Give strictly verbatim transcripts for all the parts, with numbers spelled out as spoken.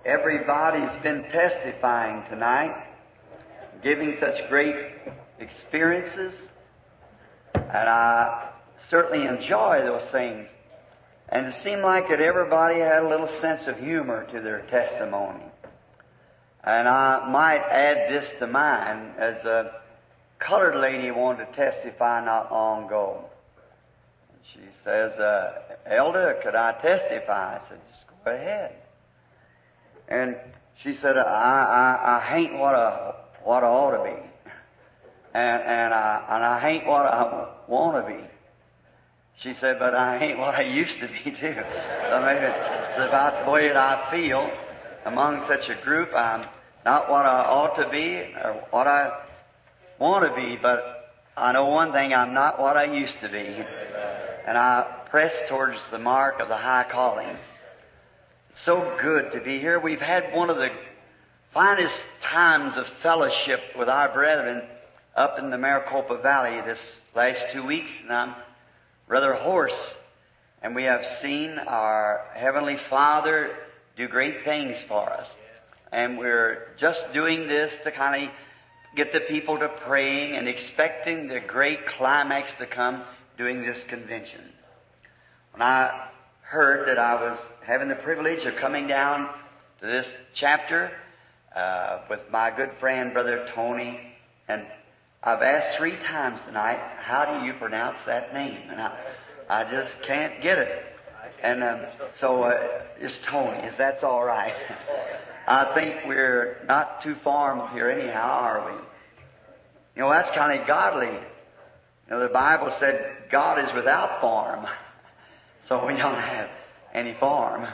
Everybody's been testifying tonight, giving such great experiences, and I certainly enjoy those things. And it seemed like that everybody had a little sense of humor to their testimony. And I might add this to mine, as a colored lady wanted to testify not long ago. She says, uh, Elder, could I testify? I said, just go ahead. And she said, I, I, I ain't what I, what I ought to be. And, and, I, and I ain't what I want to be. She said, but I ain't what I used to be, too. So maybe it's about the way that I feel among such a group. I'm not what I ought to be or what I want to be, but I know one thing, I'm not what I used to be. And I press towards the mark of the high calling. It's so good to be here. We've had one of the finest times of fellowship with our brethren up in the Maricopa Valley this last two weeks, and I'm rather hoarse. And we have seen our Heavenly Father do great things for us. And we're just doing this to kind of get the people to praying and expecting the great climax to come during this convention. When I heard that I was having the privilege of coming down to this chapter uh, with my good friend, Brother Tony, and I've asked three times tonight, how do you pronounce that name? And I, I just can't get it. And um, so uh, it's Tony, is that's all right. I think we're not too far from here anyhow, are we? You know, that's kind of godly. You know, the Bible said God is without form, so we don't have any form.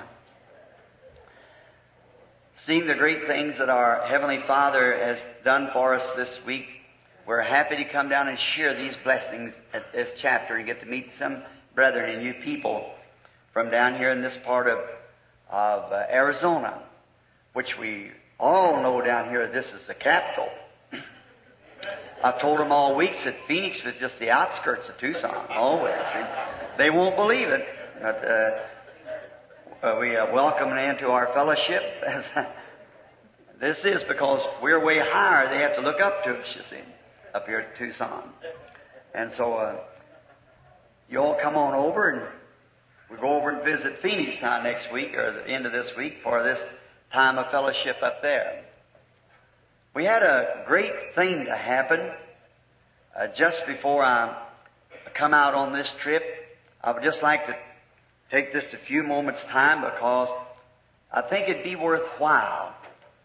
Seeing the great things that our Heavenly Father has done for us this week, we're happy to come down and share these blessings at this chapter and get to meet some brethren and you people from down here in this part of, of uh, Arizona, which we all know down here this is the capital. I've told them all week that Phoenix was just the outskirts of Tucson, always. And they won't believe it, but uh, uh, we uh, welcome them into our fellowship. This is because we're way higher. They have to look up to us, you see, up here at Tucson. And so uh, you all come on over, and we go over and visit Phoenix now next week, or the end of this week, for this time of fellowship up there. We had a great thing to happen uh, just before I come out on this trip. I would just like to take just a few moments' time because I think it'd be worthwhile.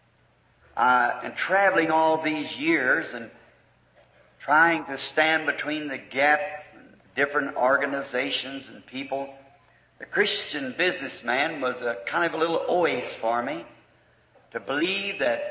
Uh, and traveling all these years and trying to stand between the gap, different organizations and people, the Christian businessman was a kind of a little oasis for me to believe that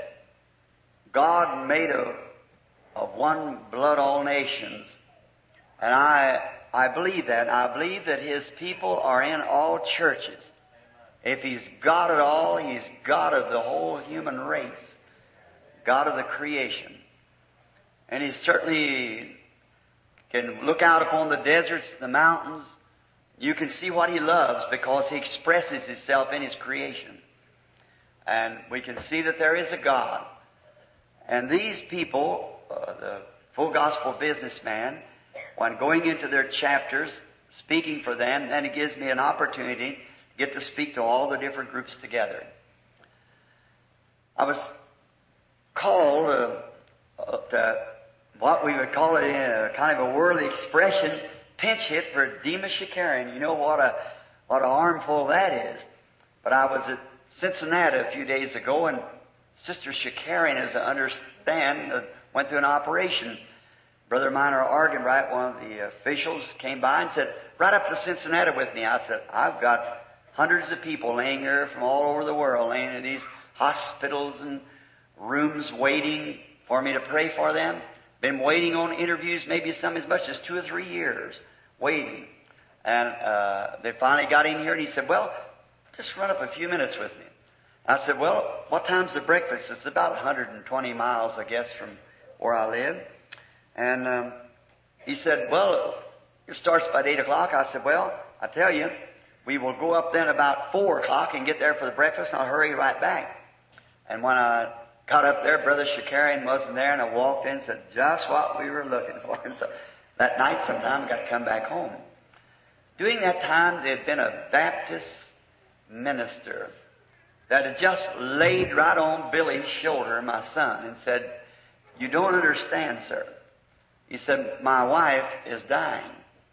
God made of, of one blood all nations. And I I believe that. I believe that His people are in all churches. If He's God at all, He's God of the whole human race, God of the creation. And He certainly can look out upon the deserts, the mountains. You can see what He loves because He expresses Himself in His creation. And we can see that there is a God. And these people, uh, the Full Gospel Businessman, when going into their chapters, speaking for them, then it gives me an opportunity to get to speak to all the different groups together. I was called uh, uh, to what we would call it in a kind of a worldly expression, pinch hit for Demas Shakarian. You know what a what an armful that is. But I was at Cincinnati a few days ago, and Sister Shakarian, as I understand, uh, went through an operation. Brother Minor Argenbright, one of the officials, came by and said, "Right up to Cincinnati with me." I said, "I've got hundreds of people laying here from all over the world, laying in these hospitals and rooms waiting for me to pray for them. Been waiting on interviews, maybe some as much as two or three years, waiting." And uh, they finally got in here, and he said, "Well, just run up a few minutes with me." I said, "Well, what time's the breakfast?" It's about one hundred twenty miles, I guess, from where I live. And um, he said, "Well, it starts about eight o'clock. I said, "Well, I tell you, we will go up then about four o'clock and get there for the breakfast, and I'll hurry right back." And when I got up there, Brother Shakarian wasn't there, and I walked in and said, just what we were looking for. And so that night sometime I got to come back home. During that time, there had been a Baptist minister that had just laid right on Billy's shoulder, my son, and said, you don't understand, sir. He said, my wife is dying.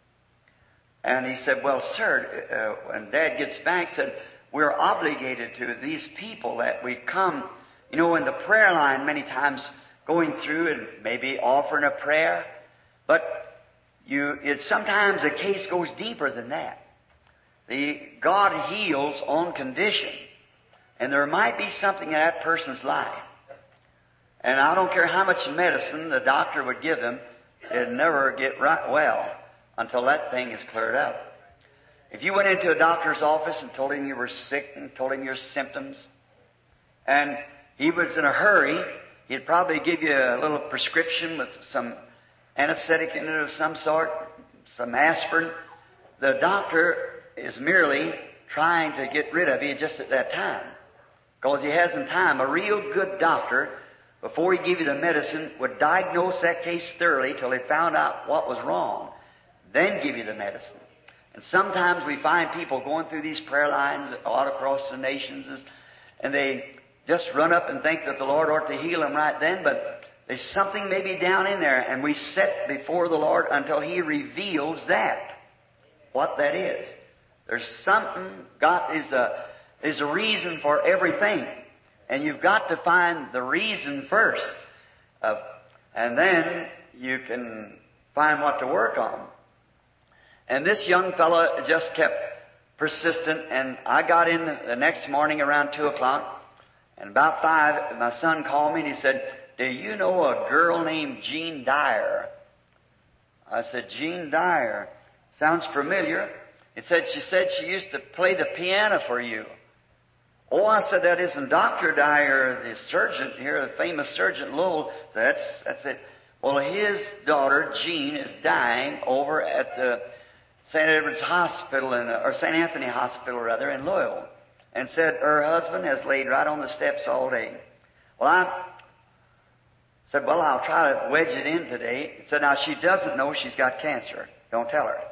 And he said, well, sir, uh, when Dad gets back, said, we're obligated to these people that we come, you know, in the prayer line many times going through and maybe offering a prayer. But you, it sometimes the case goes deeper than that. The God heals on condition. And there might be something in that person's life. And I don't care how much medicine the doctor would give them, it'd never get right well until that thing is cleared up. If you went into a doctor's office and told him you were sick and told him your symptoms, and he was in a hurry, he'd probably give you a little prescription with some anesthetic in it of some sort, some aspirin. The doctor is merely trying to get rid of you just at that time, because he hasn't time. A real good doctor, before he give you the medicine, would diagnose that case thoroughly till he found out what was wrong, then give you the medicine. And sometimes we find people going through these prayer lines all across the nations, and they just run up and think that the Lord ought to heal them right then, but there's something maybe down in there, and we sit before the Lord until He reveals that, what that is. There's something, God is a, is a reason for everything. And you've got to find the reason first. Uh, and then you can find what to work on. And this young fellow just kept persistent. And I got in the next morning around two o'clock. And about five, my son called me and he said, do you know a girl named Jean Dyer? I said, Jean Dyer? Sounds familiar. He said, she said she used to play the piano for you. Oh, I said, that isn't Doctor Dyer, the surgeon here, the famous surgeon Lowell. So that's, that's it. Well, his daughter, Jean, is dying over at the Saint Edward's Hospital, in, or Saint Anthony Hospital, rather, in Louisville. And said her husband has laid right on the steps all day. Well, I said, well, I'll try to wedge it in today. He said, now, she doesn't know she's got cancer. Don't tell her.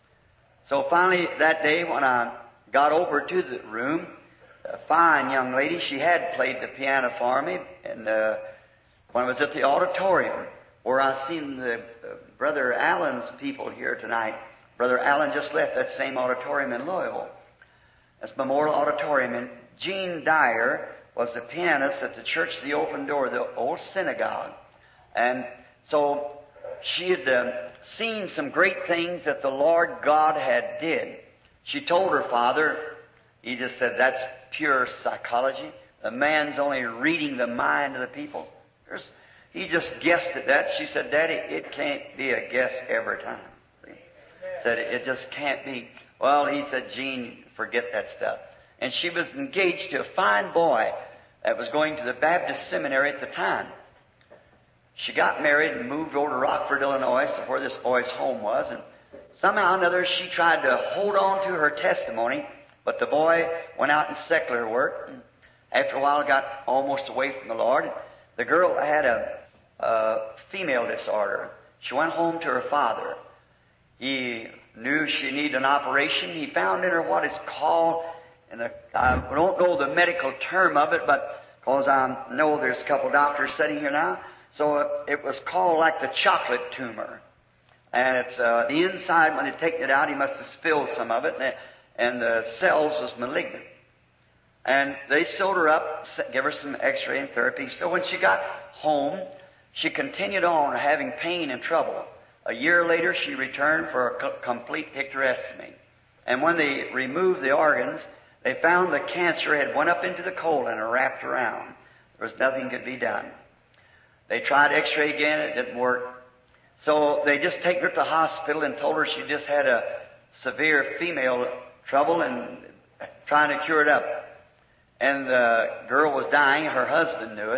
So finally, that day, when I got over to the room, a fine young lady, she had played the piano for me, and uh, when I was at the auditorium, where I seen the uh, Brother Allen's people here tonight. Brother Allen just left that same auditorium in Louisville. That's Memorial Auditorium. And Jean Dyer was the pianist at the Church of the Open Door, the old synagogue. And so she had uh, seen some great things that the Lord God had did. She told her father, he just said, that's pure psychology. The man's only reading the mind of the people. There's, he just guessed at that. She said, Daddy, it can't be a guess every time. See? Said, it just can't be. Well, he said, Jean, forget that stuff. And she was engaged to a fine boy that was going to the Baptist seminary at the time. She got married and moved over to Rockford, Illinois, where this boy's home was. And somehow or another, she tried to hold on to her testimony, but the boy went out in secular work. And after a while, got almost away from the Lord. The girl had a, a female disorder. She went home to her father. He knew she needed an operation. He found in her what is called, and I don't know the medical term of it, but because I know there's a couple doctors sitting here now, so it was called like the chocolate tumor. And it's uh, the inside, when they take it out, he must have spilled some of it, and, and the cells was malignant. And they sewed her up, gave her some x-ray and therapy. So when she got home, she continued on having pain and trouble. A year later, she returned for a co- complete hysterectomy. And when they removed the organs, they found the cancer had went up into the colon and wrapped around. There was nothing could be done. They tried x-ray again. It didn't work. So they just take her to the hospital and told her she just had a severe female trouble and trying to cure it up. And the girl was dying. Her husband knew it.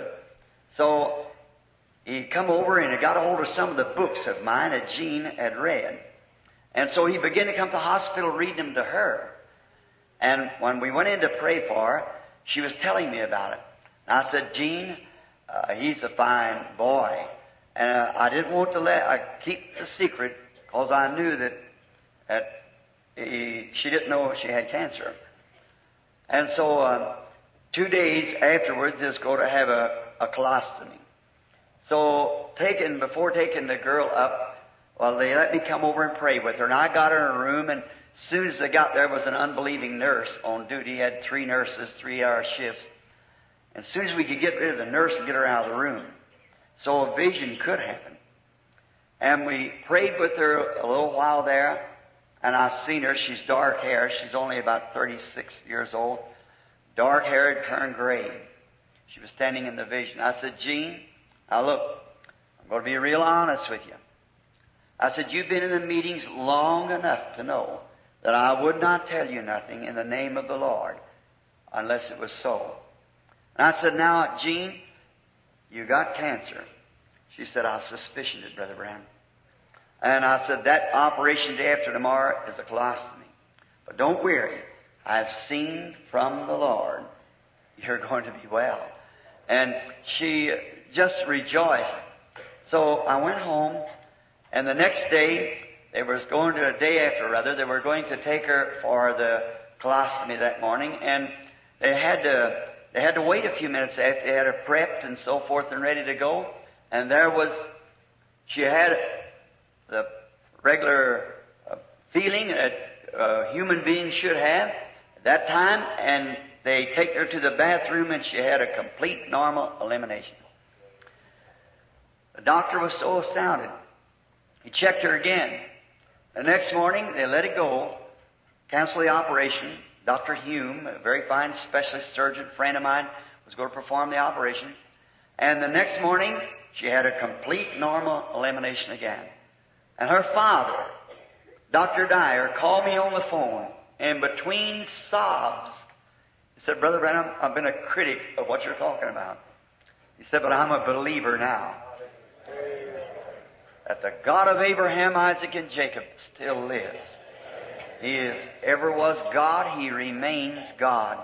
So he come over and he got a hold of some of the books of mine that Jean had read. And so he began to come to the hospital reading them to her. And when we went in to pray for her, she was telling me about it. And I said, Gene, uh, he's a fine boy. And uh, I didn't want to let I keep the secret because I knew that, that he, she didn't know she had cancer. And so uh, two days afterwards, they was going to have a, a colostomy. So taking before taking the girl up, well, they let me come over and pray with her. And I got her in a room, and as soon as I got there, was an unbelieving nurse on duty. He had three nurses, three-hour shifts. And as soon as we could get rid of the nurse and get her out of the room, so a vision could happen. And we prayed with her a little while there, and I seen her. She's dark hair. She's only about thirty-six years old. Dark hair had turned gray. She was standing in the vision. I said, Jean, now look, I'm going to be real honest with you. I said, you've been in the meetings long enough to know that I would not tell you nothing in the name of the Lord unless it was so. And I said, now, Jean, you got cancer. She said, I suspicioned it, Brother Branham. And I said, that operation day after tomorrow is a colostomy. But don't worry. I've seen from the Lord you're going to be well. And she just rejoiced. So I went home, and the next day, they was going to, a day after rather, they were going to take her for the colostomy that morning, and they had to, they had to wait a few minutes after they had her prepped and so forth and ready to go. And there was, she had the regular uh, feeling that a human being should have at that time, and they take her to the bathroom, and she had a complete normal elimination. The doctor was so astounded. He checked her again. The next morning, they let it go, cancel the operation. Doctor Hume, a very fine specialist surgeon friend of mine, was going to perform the operation. And the next morning, she had a complete normal elimination again. And her father, Doctor Dyer, called me on the phone, and between sobs, he said, Brother Branham, I've been a critic of what you're talking about. He said, but I'm a believer now. That the God of Abraham, Isaac, and Jacob still lives. He is, ever was God, He remains God.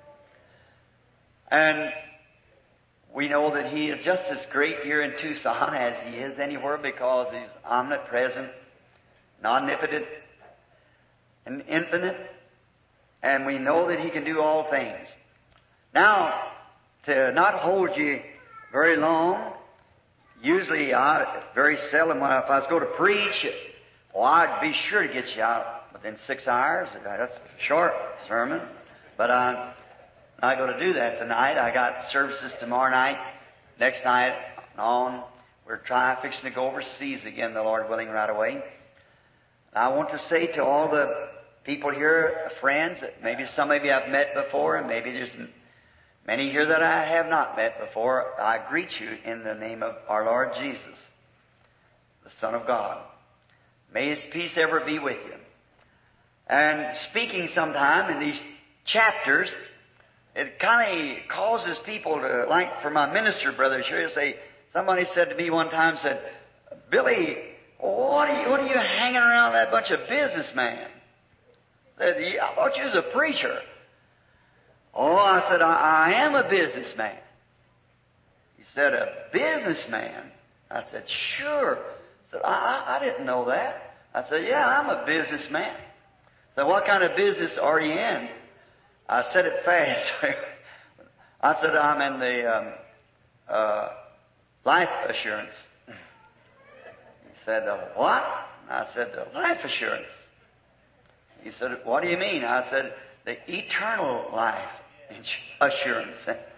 And we know that He is just as great here in Tucson as He is anywhere because He's omnipresent, omnipotent, and infinite. And we know that He can do all things. Now, to not hold you very long, usually, I, very seldom, when, if I was going to preach, well, I'd be sure to get you out within six hours. That's a short sermon. But I'm not going to do that tonight. I got services tomorrow night, next night on. We're trying, fixing to go overseas again, the Lord willing, right away. I want to say to all the people here, friends, that maybe some of you I've met before, and maybe there's many here that I have not met before. I greet you in the name of our Lord Jesus, the Son of God. May His peace ever be with you. And speaking sometime in these chapters, it kind of causes people to, like for my minister brothers here, say, somebody said to me one time, said, Billy, what are you, what are you hanging around that bunch of businessmen? Said, I thought you was a preacher. Oh, I said, I, I am a businessman. He said, a businessman? I said, sure. I said, I, I, I didn't know that. I said, yeah, I'm a businessman. So what kind of business are you in? I said it fast. I said, I'm in the um, uh, life assurance. He said, uh, what? I said, the life assurance. He said, what do you mean? I said, the eternal life assurance.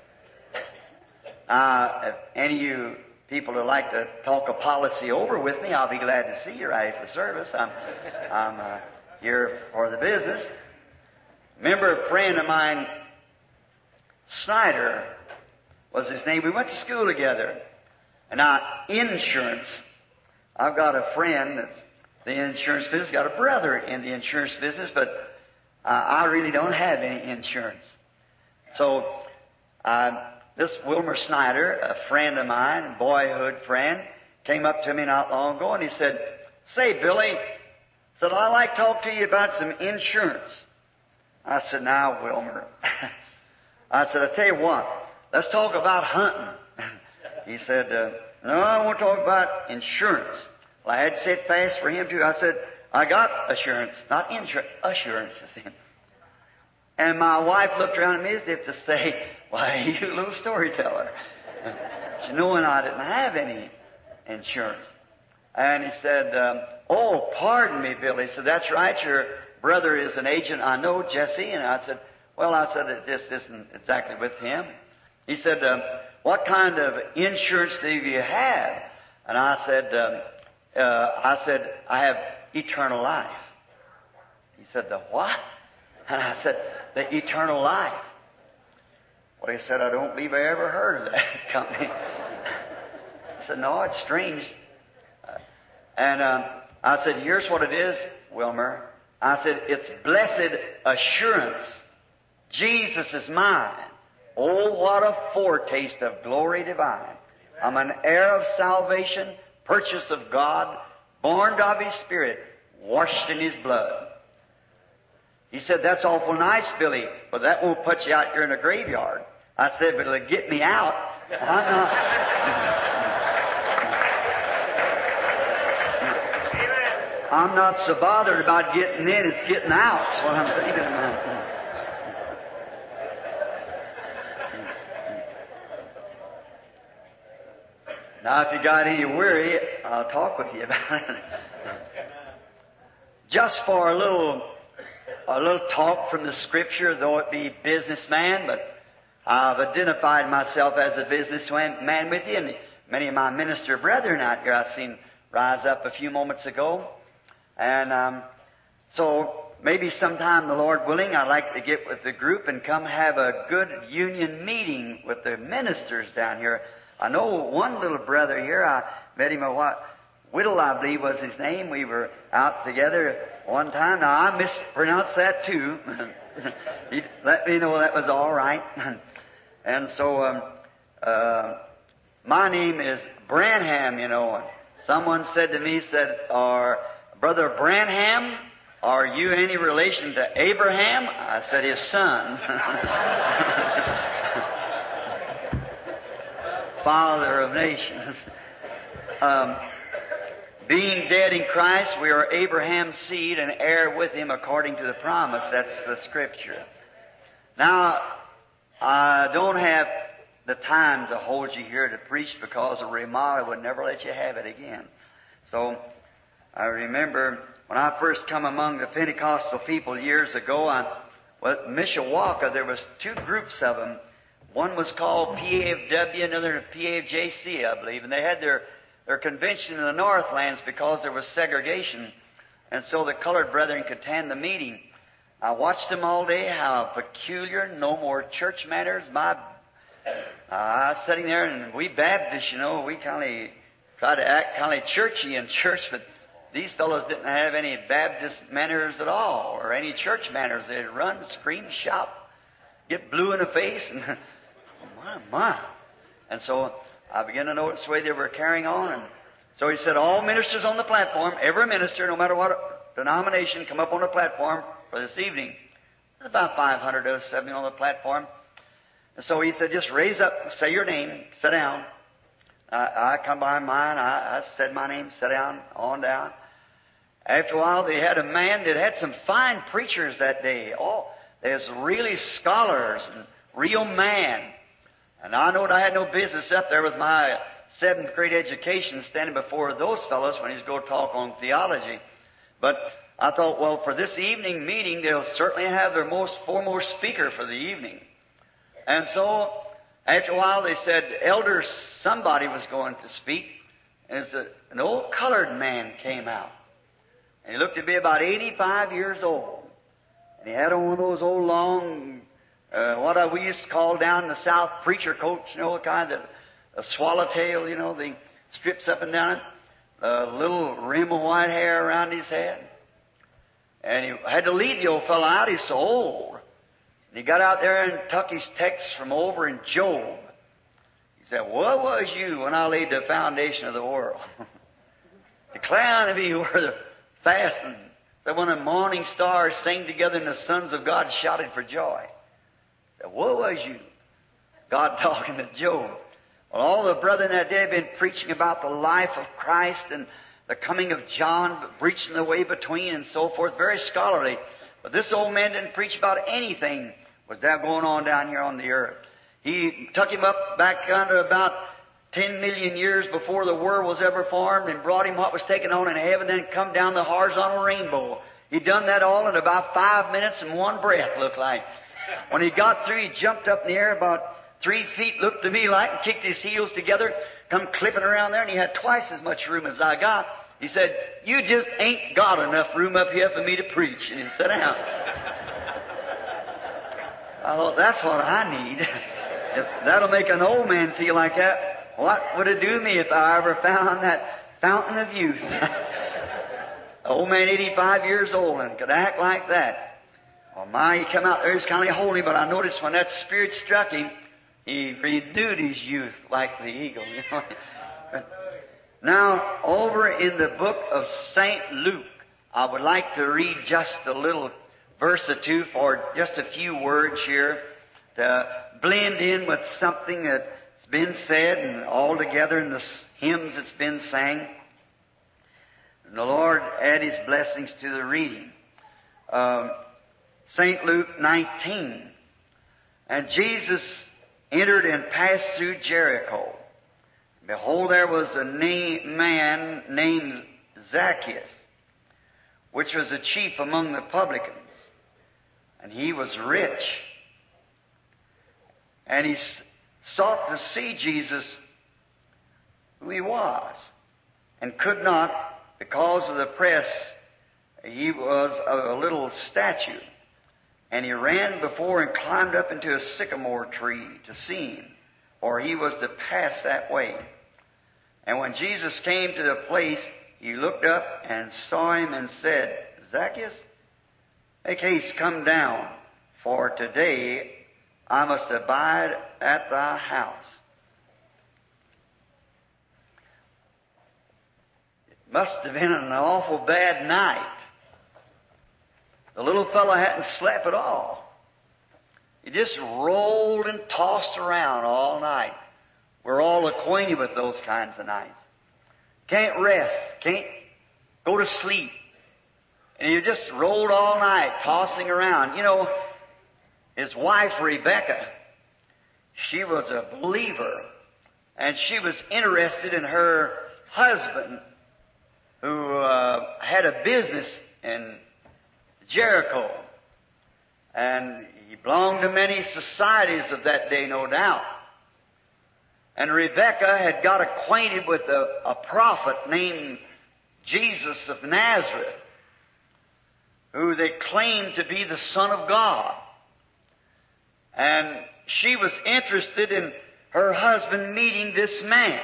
Uh, if any of you people would like to talk a policy over with me, I'll be glad to see you right after the service. I'm, I'm uh, here for the business. Remember a friend of mine, Snyder was his name. We went to school together. And now, insurance. I've got a friend that's in the insurance business, got a brother in the insurance business, but uh, I really don't have any insurance. So, uh, this Wilmer Snyder, a friend of mine, a boyhood friend, came up to me not long ago and he said, say, Billy, said, I'd like to talk to you about some insurance. I said, now, Wilmer, I said, I tell you what, let's talk about hunting. He said, uh, no, I won't talk about insurance. Well, I had to sit fast for him, too. I said, I got assurance, not insurance, assurance. And my wife looked around at me as if to say, why, you little storyteller. She knowing I didn't have any insurance. And he said, um, oh, pardon me, Billy. He said, that's right, your brother is an agent. I know, Jesse. And I said, well, I said, it just isn't exactly with him. He said, um, what kind of insurance do you have? And I said, um, uh, I said, I have eternal life. He said, the what? And I said, the eternal life. Well, he said, I don't believe I ever heard of that company. I said, no, it's strange. And um, I said, here's what it is, Wilmer. I said, it's blessed assurance. Jesus is mine. Oh, what a foretaste of glory divine. I'm an heir of salvation, purchased of God, born of His Spirit, washed in His blood. He said, that's awful nice, Billy, but that won't put you out here in a graveyard. I said, but it'll get me out. I'm not... I'm not so bothered about getting in, it's getting out. That's what I'm thinking about. Now, if you got any worry, I'll talk with you about it. Just for a little, a little talk from the Scripture, though it be businessman, but I've identified myself as a businessman man with you, and many of my minister brethren out here I've seen rise up a few moments ago. And um, so maybe sometime, the Lord willing, I'd like to get with the group and come have a good union meeting with the ministers down here. I know one little brother here, I met him a what, Whittle, I believe was his name. We were out together one time. Now, I mispronounced that too. He let me know that was all right. And so, um, uh, my name is Branham, you know. And someone said to me, said, or Brother Branham, are you any relation to Abraham? I said, his son. Father of nations. Um, being dead in Christ, we are Abraham's seed and heir with him according to the promise. That's the Scripture. Now, I don't have the time to hold you here to preach because a remodel would never let you have it again. So, I remember when I first come among the Pentecostal people years ago, I, well, in Mishawaka, there was two groups of them. One was called P A F W, another P A F J C, I believe. And they had their, their convention in the Northlands because there was segregation. And so the colored brethren could attend the meeting. I watched them all day, how peculiar, no more church manners. My, uh, I was sitting there, and we Baptists, you know, we kind of try to act kind of churchy in church, but these fellows didn't have any Baptist manners at all, or any church manners. They'd run, scream, shout, get blue in the face, and my, my. And so I began to notice the way they were carrying on. And so he said, all ministers on the platform, every minister, no matter what denomination, come up on the platform for this evening. There's about five hundred of us sitting on the platform. And so he said, just raise up, say your name, sit down. I, I come by mine, I, I said my name, sit down, on down. After a while, they had a man that had some fine preachers that day. Oh, there's really scholars and real man. And I knowed I had no business up there with my seventh grade education standing before those fellows when he's going to talk on theology. But I thought, well, for this evening meeting, they'll certainly have their most foremost speaker for the evening. And so, after a while, they said, Elder somebody was going to speak. And it's a, an old colored man came out. And he looked to be about eighty-five years old. And he had on one of those old long, uh, what we used to call down in the South, preacher coats, you know, kind of a swallowtail, you know, the strips up and down it, a little rim of white hair around his head. And he had to lead the old fellow out. He's so old. And he got out there and took his text from over in Job. He said, what was you when I laid the foundation of the world? Declare unto me where the fastened, that when the morning stars sang together and the sons of God shouted for joy. He said, what was you? God talking to Job. Well, all the brethren that day have been preaching about the life of Christ and the coming of John, preaching the way between and so forth, very scholarly. But this old man didn't preach about anything was that going on down here on the earth. He took him up back under about ten million years before the world was ever formed and brought him what was taken on in heaven, then come down the horizontal rainbow. He'd done that all in about five minutes and one breath, looked like. When he got through, he jumped up in the air about three feet, looked to me like, and kicked his heels together, come clipping around there, and he had twice as much room as I got. He said, "You just ain't got enough room up here for me to preach." And he sat down. I thought, that's what I need. If that'll make an old man feel like that, what would it do me if I ever found that fountain of youth? Old man, eighty-five years old, and could act like that. Well, my, he come out there, he's kind of holy, but I noticed when that Spirit struck him, he renewed his youth like the eagle. You know? Now, over in the book of Saint Luke, I would like to read just a little verse or two for just a few words here to blend in with something that's been said and all together in the hymns that's been sang. And the Lord add His blessings to the reading. Um, Saint Luke nineteen. And Jesus entered and passed through Jericho. Behold, there was a na- man named Zacchaeus, which was a chief among the publicans. And he was rich. And he s- sought to see Jesus, who he was, and could not, because of the press. He was a little statue. And he ran before and climbed up into a sycamore tree to see him, for he was to pass that way. And when Jesus came to the place, he looked up and saw him and said, "Zacchaeus, make haste, come down, for today I must abide at thy house." It must have been an awful bad night. The little fellow hadn't slept at all. He just rolled and tossed around all night. We're all acquainted with those kinds of nights. Can't rest, can't go to sleep. And he just rolled all night, tossing around. You know, his wife, Rebecca, she was a believer. And she was interested in her husband, who uh, had a business in Jericho. And he belonged to many societies of that day, no doubt. And Rebecca had got acquainted with a, a prophet named Jesus of Nazareth, who they claimed to be the Son of God. And she was interested in her husband meeting this man,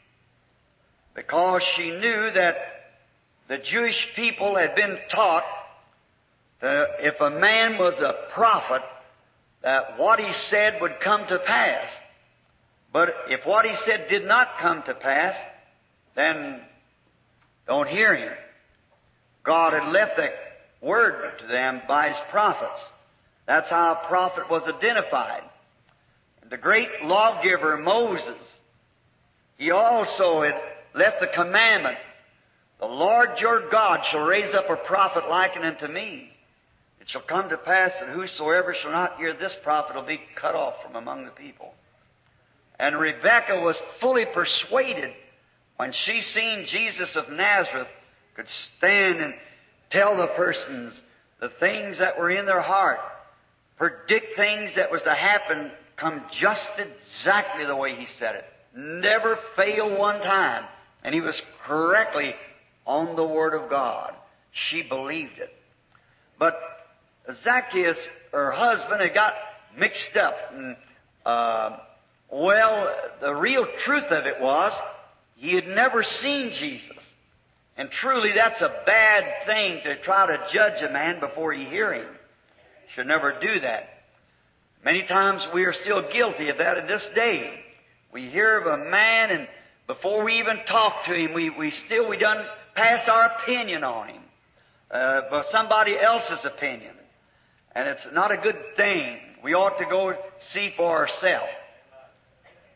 because she knew that the Jewish people had been taught that if a man was a prophet, that what he said would come to pass. But if what he said did not come to pass, then don't hear him. God had left that word to them by His prophets. That's how a prophet was identified. The great lawgiver Moses, he also had left the commandment, "The Lord your God shall raise up a prophet likened unto me. It shall come to pass that whosoever shall not hear this prophet will be cut off from among the people." And Rebekah was fully persuaded when she seen Jesus of Nazareth could stand and tell the persons the things that were in their heart, predict things that was to happen, come just exactly the way He said it. Never failed one time. And He was correctly on the Word of God. She believed it. But Zacchaeus, her husband, had got mixed up. And, uh, well, the real truth of it was, he had never seen Jesus. And truly, that's a bad thing to try to judge a man before you hear him. Should never do that. Many times we are still guilty of that in this day. We hear of a man, and before we even talk to him, we, we still, we done passed our opinion on him. Uh, by somebody else's opinion. And it's not a good thing. We ought to go see for ourselves.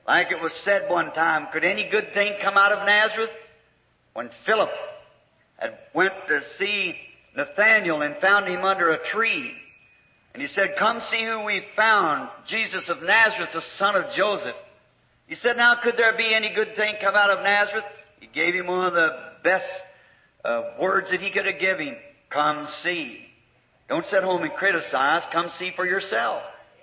Like it was said one time, could any good thing come out of Nazareth? When Philip had went to see Nathanael and found him under a tree, and he said, come see who we found, Jesus of Nazareth, the son of Joseph. He said, now could there be any good thing come out of Nazareth? He gave him one of the best uh, words that he could have given him. Come see. Don't sit home and criticize. Come see for yourself.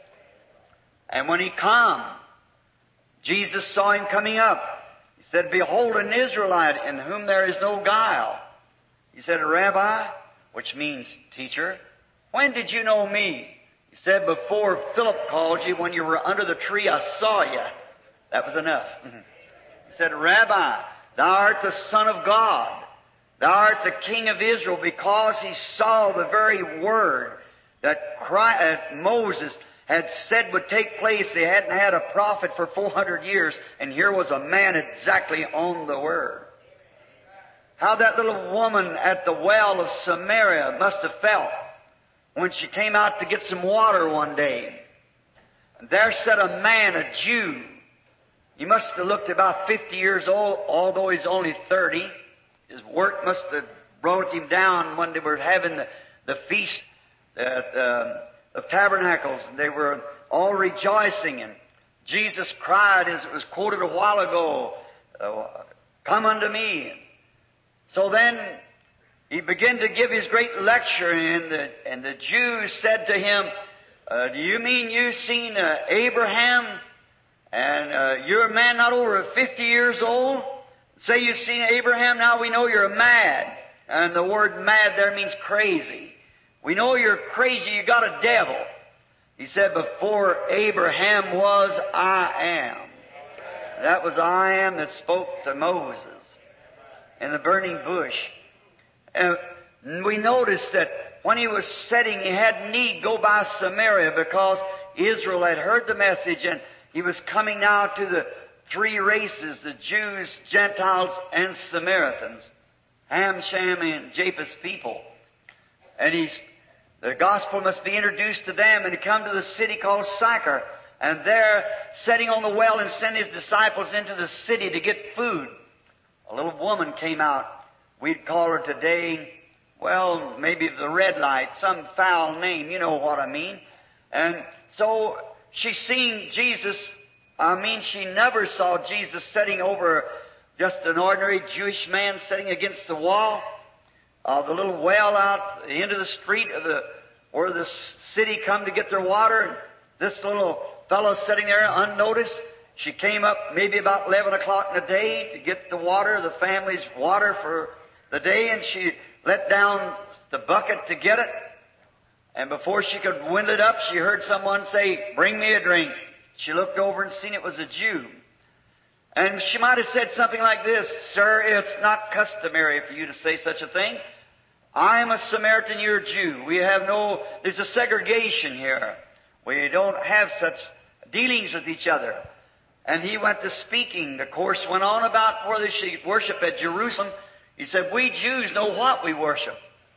And when he come, Jesus saw him coming up. He said, behold, an Israelite in whom there is no guile. He said, Rabbi, which means teacher, when did you know me? He said, before Philip called you, when you were under the tree, I saw you. That was enough. He said, Rabbi, thou art the Son of God. Thou art the King of Israel, because he saw the very word that Christ, uh, Moses had said would take place. They hadn't had a prophet for four hundred years, and here was a man exactly on the word. How that little woman at the well of Samaria must have felt when she came out to get some water one day. And there sat a man, a Jew. He must have looked about fifty years old, although he's only thirty. His work must have brought him down when they were having the, the feast at, uh, of tabernacles. They were all rejoicing, and Jesus cried, as it was quoted a while ago, uh, come unto me. So then he began to give his great lecture, and the, and the Jews said to him, uh, do you mean you've seen uh, Abraham, and uh, you're a man not over fifty years old? Say you've seen Abraham, now we know you're mad. And the word mad there means crazy. We know you're crazy, you got a devil. He said, before Abraham was, I am. That was I am that spoke to Moses in the burning bush. And we noticed that when he was setting, he had need go by Samaria, because Israel had heard the message, and he was coming now to the three races, the Jews, Gentiles, and Samaritans, Ham, Shem, and Japheth's people. And he's, the gospel must be introduced to them, and he come to the city called Sychar, and there, sitting on the well, and sent his disciples into the city to get food. A little woman came out. We'd call her today, well, maybe the red light, some foul name, you know what I mean. And so she seen Jesus. I mean, she never saw Jesus sitting over just an ordinary Jewish man sitting against the wall of the little well out at the end of the street of the where the city come to get their water. And this little fellow sitting there unnoticed. She came up maybe about eleven o'clock in the day to get the water, the family's water for the day, and she let down the bucket to get it. And before she could windle it up, she heard someone say, bring me a drink. She looked over and seen it was a Jew. And she might have said something like this, sir, it's not customary for you to say such a thing. I'm a Samaritan, you're a Jew. We have no, there's a segregation here. We don't have such dealings with each other. And he went to speaking. The course went on about whether she worship at Jerusalem. He said, we Jews know what we worship,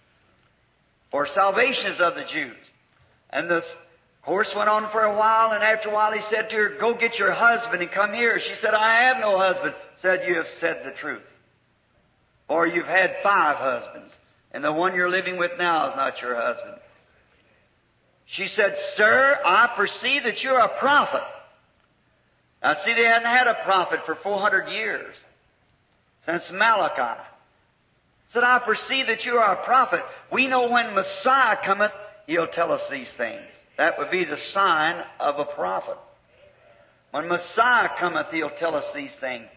for salvation is of the Jews. And the course went on for a while, and after a while he said to her, go get your husband and come here. She said, I have no husband. Said, you have said the truth. For you've had five husbands, and the one you're living with now is not your husband. She said, sir, I perceive that you're a prophet. Now see, they hadn't had a prophet for four hundred years, since Malachi. Said, I perceive that you are a prophet. We know when Messiah cometh, He'll tell us these things. That would be the sign of a prophet. When Messiah cometh, He'll tell us these things.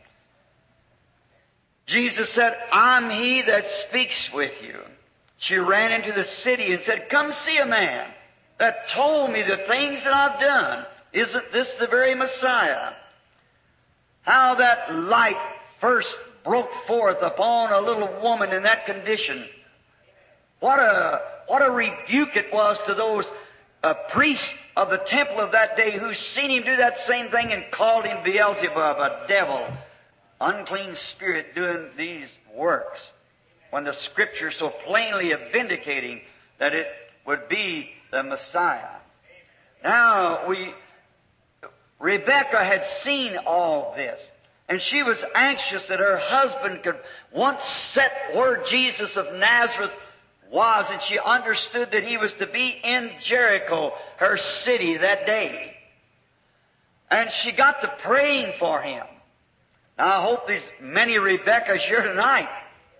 Jesus said, I'm He that speaks with you. She ran into the city and said, come see a man that told me the things that I've done. Isn't this the very Messiah? How that light first broke forth upon a little woman in that condition. What a, what a rebuke it was to those uh, priests of the temple of that day who seen him do that same thing and called him Beelzebub, a devil, unclean spirit doing these works, when the Scripture so plainly vindicating that it would be the Messiah. Now, we Rebekah had seen all this, and she was anxious that her husband could once set where Jesus of Nazareth was, and she understood that he was to be in Jericho, her city, that day. And she got to praying for him. Now, I hope there's many Rebeccas here tonight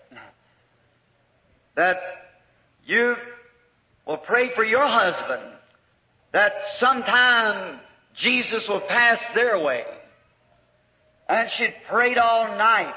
that you will pray for your husband, that sometime Jesus will pass their way. And she'd prayed all night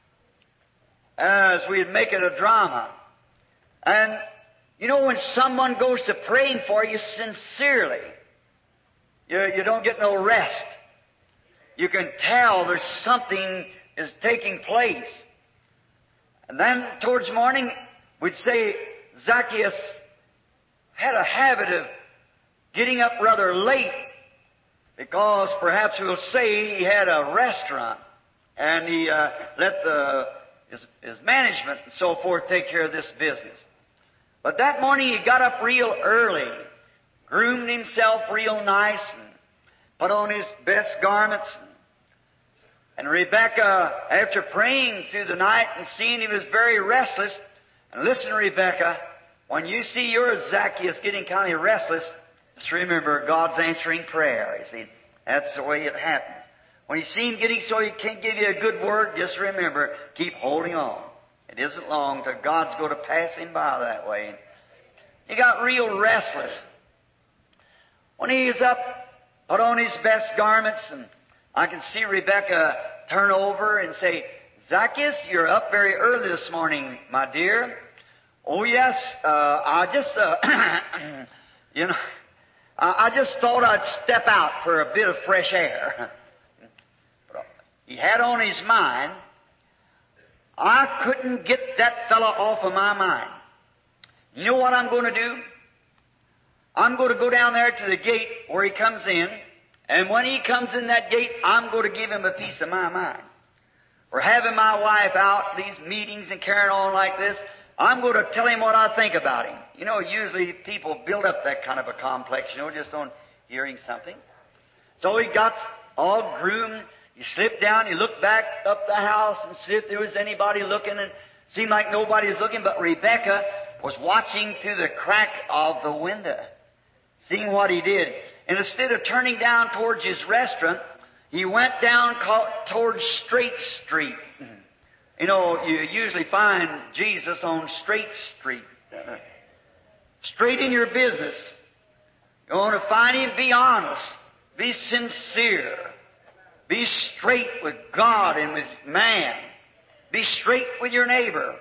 as we'd make it a drama. And, you know, when someone goes to praying for you sincerely, you, you don't get no rest. You can tell there's something is taking place. And then towards morning, we'd say Zacchaeus had a habit of getting up rather late, because perhaps we'll say he had a restaurant and he uh, let the, his, his management and so forth take care of this business. But that morning he got up real early, groomed himself real nice, and put on his best garments. And Rebekah, after praying through the night and seeing he was very restless, and listen, Rebekah, when you see your Zacchaeus getting kind of restless, just remember, God's answering prayer. You see, that's the way it happens. When you see him getting so he can't give you a good word, just remember, keep holding on. It isn't long till God's going to pass him by that way. He got real restless. When he was up, put on his best garments, and I can see Rebekah turn over and say, Zacchaeus, you're up very early this morning, my dear. Oh, yes, uh, I just, uh, you know, I just thought I'd step out for a bit of fresh air. He had on his mind, I couldn't get that fellow off of my mind. You know what I'm going to do? I'm going to go down there to the gate where he comes in, and when he comes in that gate, I'm going to give him a piece of my mind. We're having my wife out, these meetings and carrying on like this. I'm going to tell him what I think about him. You know, usually people build up that kind of a complex, you know, just on hearing something. So he got all groomed. He slipped down. He looked back up the house and see if there was anybody looking. And it seemed like nobody was looking, but Rebekah was watching through the crack of the window, seeing what he did. And instead of turning down towards his restaurant, he went down towards Straight Street. You know, you usually find Jesus on Straight Street. Straight in your business. You want to find him, be honest. Be sincere. Be straight with God and with man. Be straight with your neighbor.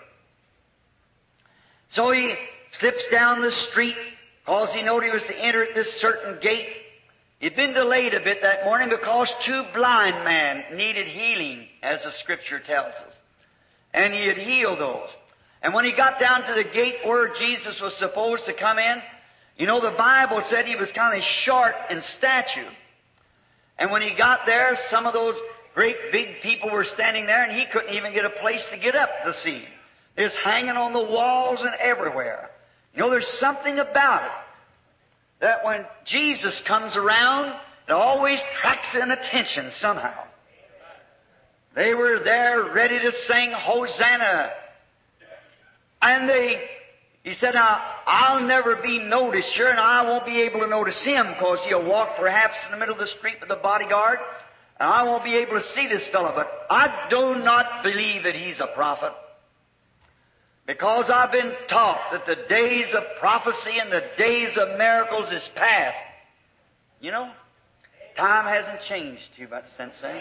So he slips down the street because he knew he was to enter at this certain gate. He'd been delayed a bit that morning because two blind men needed healing, as the Scripture tells us. And he had healed those. And when he got down to the gate where Jesus was supposed to come in, you know, the Bible said he was kind of short in stature. And when he got there, some of those great big people were standing there, and he couldn't even get a place to get up to see him. It was hanging on the walls and everywhere. You know, there's something about it that when Jesus comes around, it always attracts an attention somehow. They were there ready to sing Hosanna. And they, he said, now, I'll never be noticed here, and I won't be able to notice him because he'll walk perhaps in the middle of the street with a bodyguard, and I won't be able to see this fellow. But I do not believe that he's a prophet, because I've been taught that the days of prophecy and the days of miracles is past. You know, time hasn't changed too much since then.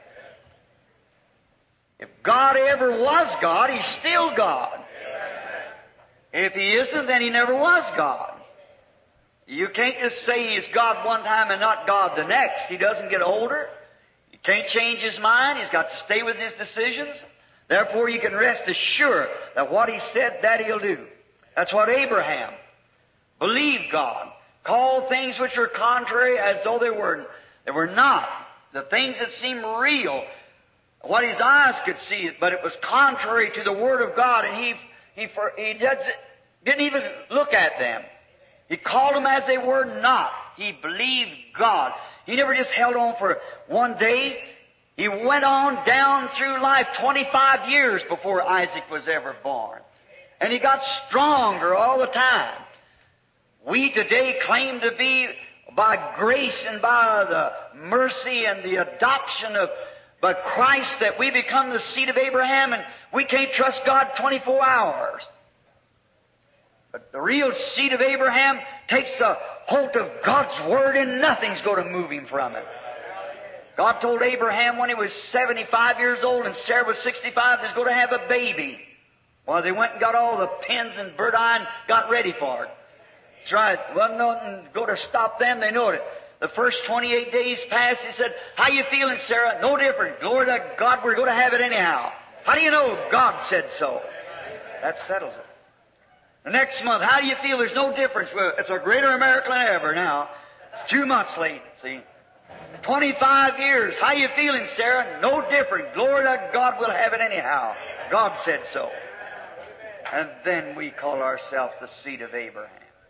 If God ever was God, He's still God. If He isn't, then He never was God. You can't just say He's God one time and not God the next. He doesn't get older. He can't change His mind. He's got to stay with His decisions. Therefore, you can rest assured that what He said, that He'll do. That's what Abraham believed God. Called things which were contrary as though they were, they were not. The things that seemed real, what his eyes could see, but it was contrary to the Word of God, and he he, he didn't even look at them. He called them as they were not. He believed God. He never just held on for one day. He went on down through life twenty-five years before Isaac was ever born. And he got stronger all the time. We today claim to be, by grace and by the mercy and the adoption of but Christ, that we become the seed of Abraham, and we can't trust God twenty-four hours. But the real seed of Abraham takes a hold of God's Word, and nothing's going to move him from it. God told Abraham when he was seventy-five years old and Sarah was sixty-five, he's going to have a baby. Well, they went and got all the pins and bird eye and got ready for it. That's right. Wasn't nothing going to stop them. They knew it. The first twenty-eight days passed. He said, "How you feeling, Sarah?" "No different. Glory to God, we're going to have it anyhow." "How do you know?" "God said so." That settles it. The next month, "How do you feel?" "There's no difference." "Well, it's a greater miracle than ever now." It's two months late, see. twenty-five years. "How you feeling, Sarah?" "No different. Glory to God, we'll have it anyhow. God said so." And then we call ourselves the seed of Abraham.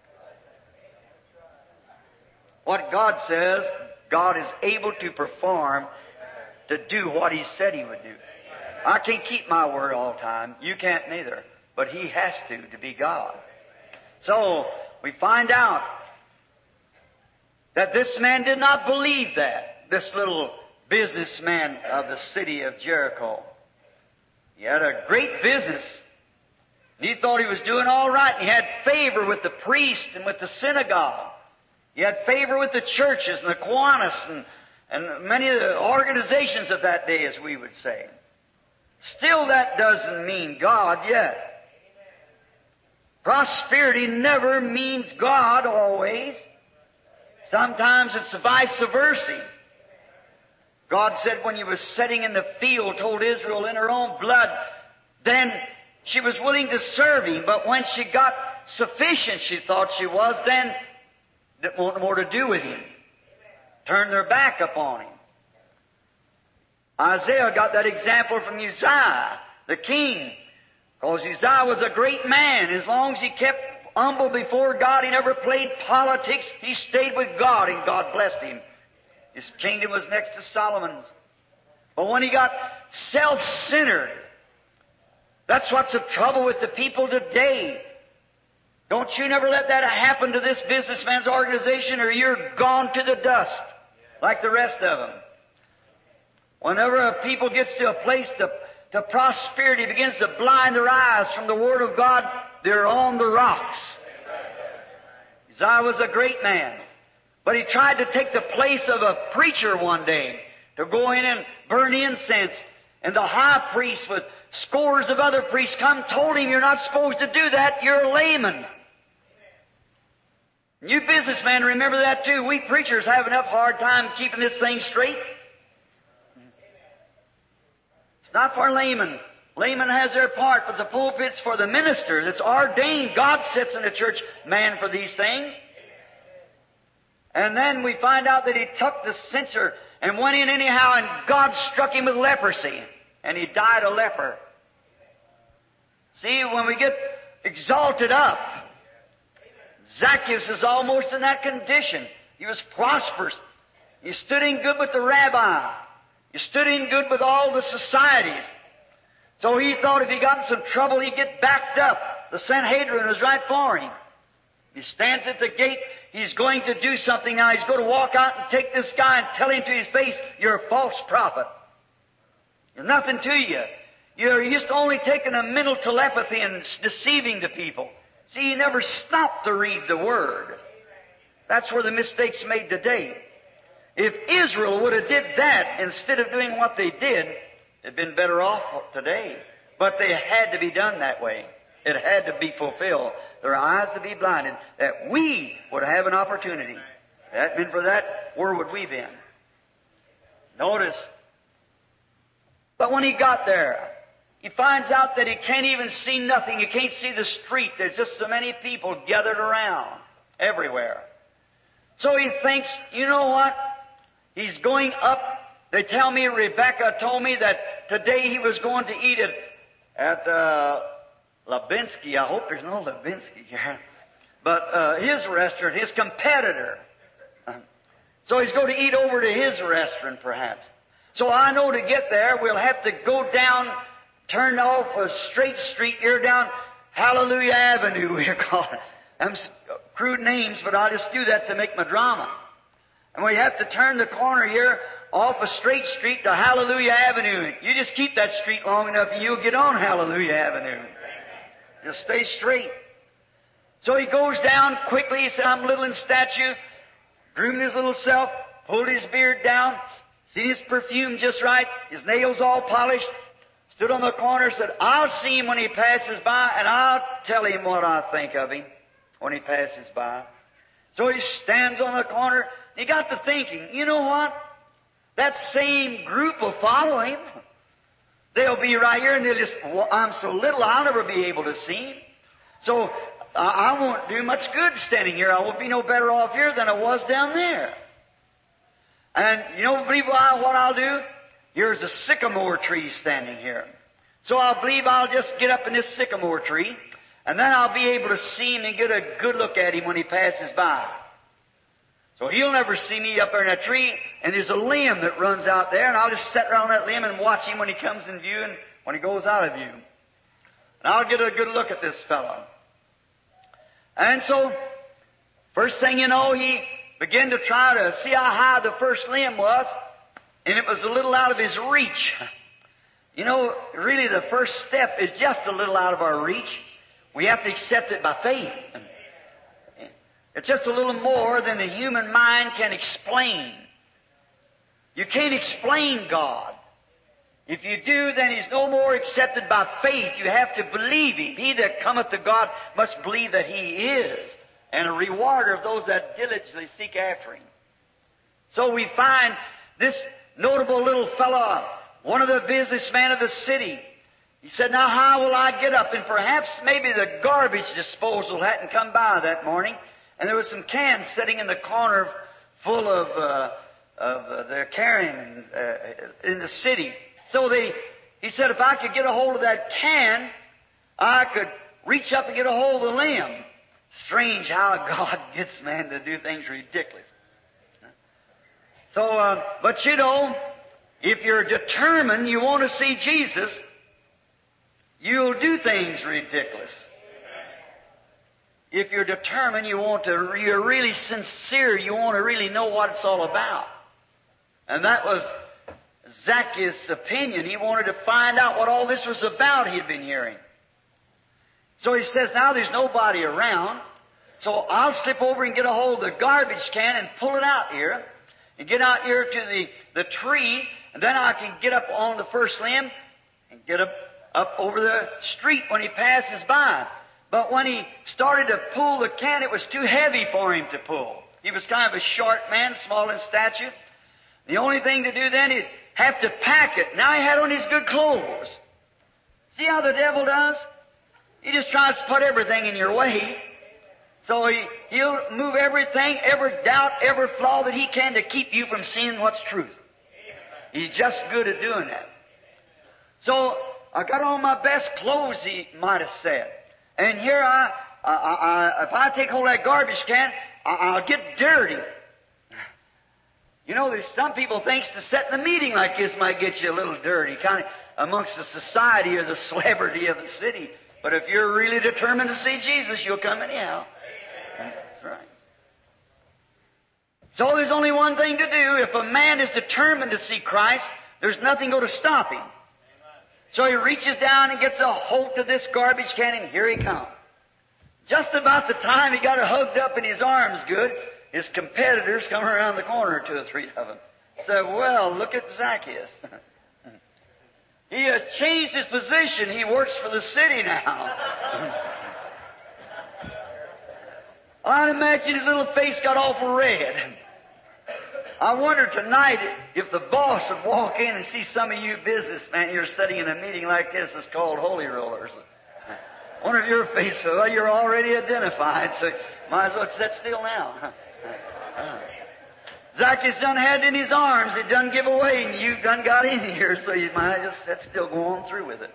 What God says, God is able to perform, to do what He said He would do. I can't keep my word all the time. You can't neither. But He has to, to be God. So, we find out that this man did not believe that, this little businessman of the city of Jericho. He had a great business. And he thought he was doing all right. And he had favor with the priest and with the synagogue. He had favor with the churches and the Kiwanis and, and many of the organizations of that day, as we would say. Still, that doesn't mean God yet. Prosperity never means God always. Sometimes it's vice versa. God said when He was sitting in the field, told Israel in her own blood, then she was willing to serve Him, but when she got sufficient, she thought she was, then didn't want more to do with Him. Turned their back upon Him. Isaiah got that example from Uzziah, the king. Because Uzziah was a great man. As long as he kept humble before God, he never played politics. He stayed with God, and God blessed him. His kingdom was next to Solomon's. But when he got self-centered, that's what's the trouble with the people today. Don't you never let that happen to this businessman's organization, or you're gone to the dust like the rest of them. Whenever a people gets to a place to, to prosperity begins to blind their eyes from the Word of God, they're on the rocks. Uzziah was a great man, but he tried to take the place of a preacher one day to go in and burn incense. And the high priest with scores of other priests come, told him, "You're not supposed to do that. You're a layman." You businessmen remember that too. We preachers have enough hard time keeping this thing straight. It's not for laymen. Laymen has their part, but the pulpit's for the minister that's ordained. God sits in the church man for these things. And then we find out that he took the censer and went in anyhow, and God struck him with leprosy, and he died a leper. See, when we get exalted up, Zacchaeus is almost in that condition. He was prosperous. He stood in good with the rabbi. He stood in good with all the societies. So he thought if he got in some trouble, he'd get backed up. The Sanhedrin was right for him. He stands at the gate. He's going to do something now. He's going to walk out and take this guy and tell him to his face, "You're a false prophet. There's nothing to you. You're just only taking a mental telepathy and deceiving the people." See, he never stopped to read the Word. That's where the mistake's made today. If Israel would have did that instead of doing what they did, they'd been better off today. But they had to be done that way. It had to be fulfilled. Their eyes to be blinded, that we would have an opportunity. If it hadn't been for that, where would we been? Notice. But when he got there, he finds out that he can't even see nothing. He can't see the street. There's just so many people gathered around everywhere. So he thinks, you know what? He's going up. They tell me, Rebecca told me that today he was going to eat it at uh, Levinsky. I hope there's no Levinsky here. But uh, his restaurant, his competitor, So he's going to eat over to his restaurant, perhaps. So I know to get there, we'll have to go down, turn off a straight street here down Hallelujah Avenue, we're calling it. Them crude names, but I'll just do that to make my drama. And we have to turn the corner here off a straight street to Hallelujah Avenue. You just keep that street long enough and you'll get on Hallelujah Avenue. Just stay straight. So he goes down quickly. He said, I'm little in stature, groomed his little self, pulled his beard down, seen his perfume just right, his nails all polished, stood on the corner, said, I'll see him when he passes by, and I'll tell him what I think of him when he passes by. So he stands on the corner. He got to thinking, you know what? That same group will follow him. They'll be right here, and they'll just, well, I'm so little, I'll never be able to see him. So I, I won't do much good standing here. I will be no better off here than I was down there. And you know, believe what I'll do? Here's a sycamore tree standing here. So I believe I'll just get up in this sycamore tree, and then I'll be able to see him and get a good look at him when he passes by. So he'll never see me up there in a tree, and there's a limb that runs out there, and I'll just sit around that limb and watch him when he comes in view and when he goes out of view. And I'll get a good look at this fellow. And so, first thing you know, he began to try to see how high the first limb was, and it was a little out of his reach. You know, really the first step is just a little out of our reach. We have to accept it by faith. It's just a little more than the human mind can explain. You can't explain God. If you do, then He's no more accepted by faith. You have to believe Him. He that cometh to God must believe that He is, and a rewarder of those that diligently seek after Him. So we find this notable little fellow, one of the businessmen of the city. He said, now how will I get up? And perhaps maybe the garbage disposal hadn't come by that morning, and there was some cans sitting in the corner full of, uh, of uh, their carrying uh, in the city. So they, he said, if I could get a hold of that can, I could reach up and get a hold of the limb. Strange how God gets man to do things ridiculous. So, uh, but you know, if you're determined you want to see Jesus, you'll do things ridiculous. If you're determined you want to, you're really sincere, you want to really know what it's all about. And that was Zacchaeus' opinion. He wanted to find out what all this was about he'd been hearing. So he says, now there's nobody around, so I'll slip over and get a hold of the garbage can and pull it out here, and get out here to the, the tree, and then I can get up on the first limb and get up, up over the street when he passes by. But when he started to pull the can, it was too heavy for him to pull. He was kind of a short man, small in stature. The only thing to do then, he'd have to pack it. Now he had on his good clothes. See how the devil does? He just tries to put everything in your way. So he, he'll move everything, every doubt, every flaw that he can to keep you from seeing what's truth. He's just good at doing that. So I got on my best clothes, he might have said. And here I, I, I, if I take hold of that garbage can, I, I'll get dirty. You know, there's some people thinks to sit in a meeting like this might get you a little dirty, kind of amongst the society or the celebrity of the city. But if you're really determined to see Jesus, you'll come anyhow. That's right. So there's only one thing to do. If a man is determined to see Christ, there's nothing going to stop him. So he reaches down and gets a hold of this garbage can, and here he comes. Just about the time he got it hugged up in his arms good, his competitors come around the corner, two or three of them. Said, well, look at Zacchaeus. He has changed his position. He works for the city now. I'd imagine his little face got awful red. I wonder tonight if the boss would walk in and see some of you businessmen here sitting in a meeting like this is called Holy Rollers. I wonder if your face, well, you're already identified, so might as well sit still now. Zacchaeus done had it in his arms. It done give away, and you done got in here, so you might just sit still, go on through with it.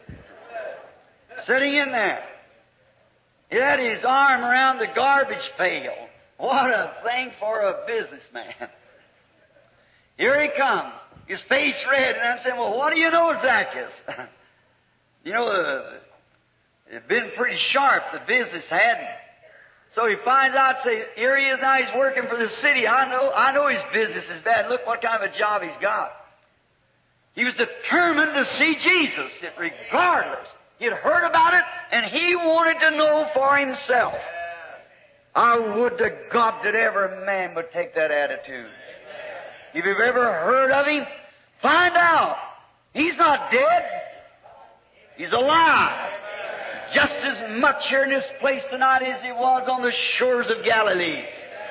Sitting in there. He had his arm around the garbage pail. What a thing for a businessman. Here he comes, his face red, and I'm saying, well, what do you know, Zacchaeus? You know, uh, it had been pretty sharp, the business had. So he finds out, say, here he is now, he's working for the city. I know, I know his business is bad. Look what kind of a job he's got. He was determined to see Jesus, regardless. He had heard about it, and he wanted to know for himself. I would to God that every man would take that attitude. If you've ever heard of him, find out. He's not dead. He's alive. Just as much here in this place tonight as he was on the shores of Galilee.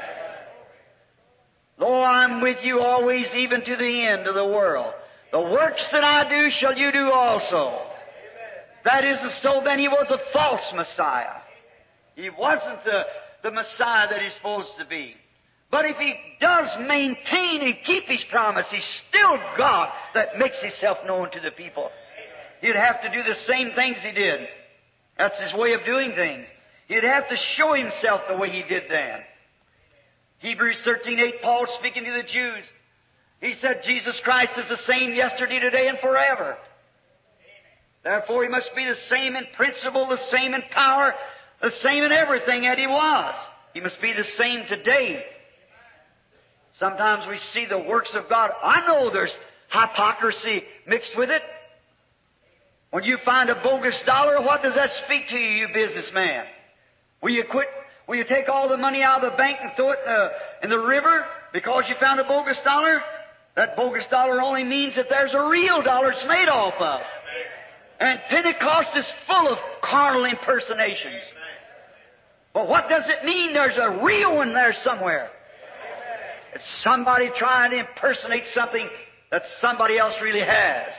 Lo, I'm with you always, even to the end of the world. The works that I do shall you do also. That is so then he was a false Messiah. He wasn't the, the Messiah that he's supposed to be. But if he does maintain and keep his promise, he's still God that makes himself known to the people. He'd have to do the same things he did. That's his way of doing things. He'd have to show himself the way he did then. Hebrews thirteen eight, Paul speaking to the Jews, he said, Jesus Christ is the same yesterday, today, and forever. Therefore, he must be the same in principle, the same in power, the same in everything that he was. He must be the same today. Sometimes we see the works of God. I know there's hypocrisy mixed with it. When you find a bogus dollar, what does that speak to you, you businessman? Will you quit? Will you take all the money out of the bank and throw it in the, in the river because you found a bogus dollar? That bogus dollar only means that there's a real dollar it's made off of. And Pentecost is full of carnal impersonations. But what does it mean? There's a real one there somewhere. It's somebody trying to impersonate something that somebody else really has.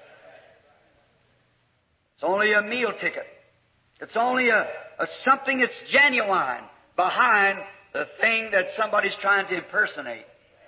It's only a meal ticket. It's only a, a something that's genuine behind the thing that somebody's trying to impersonate.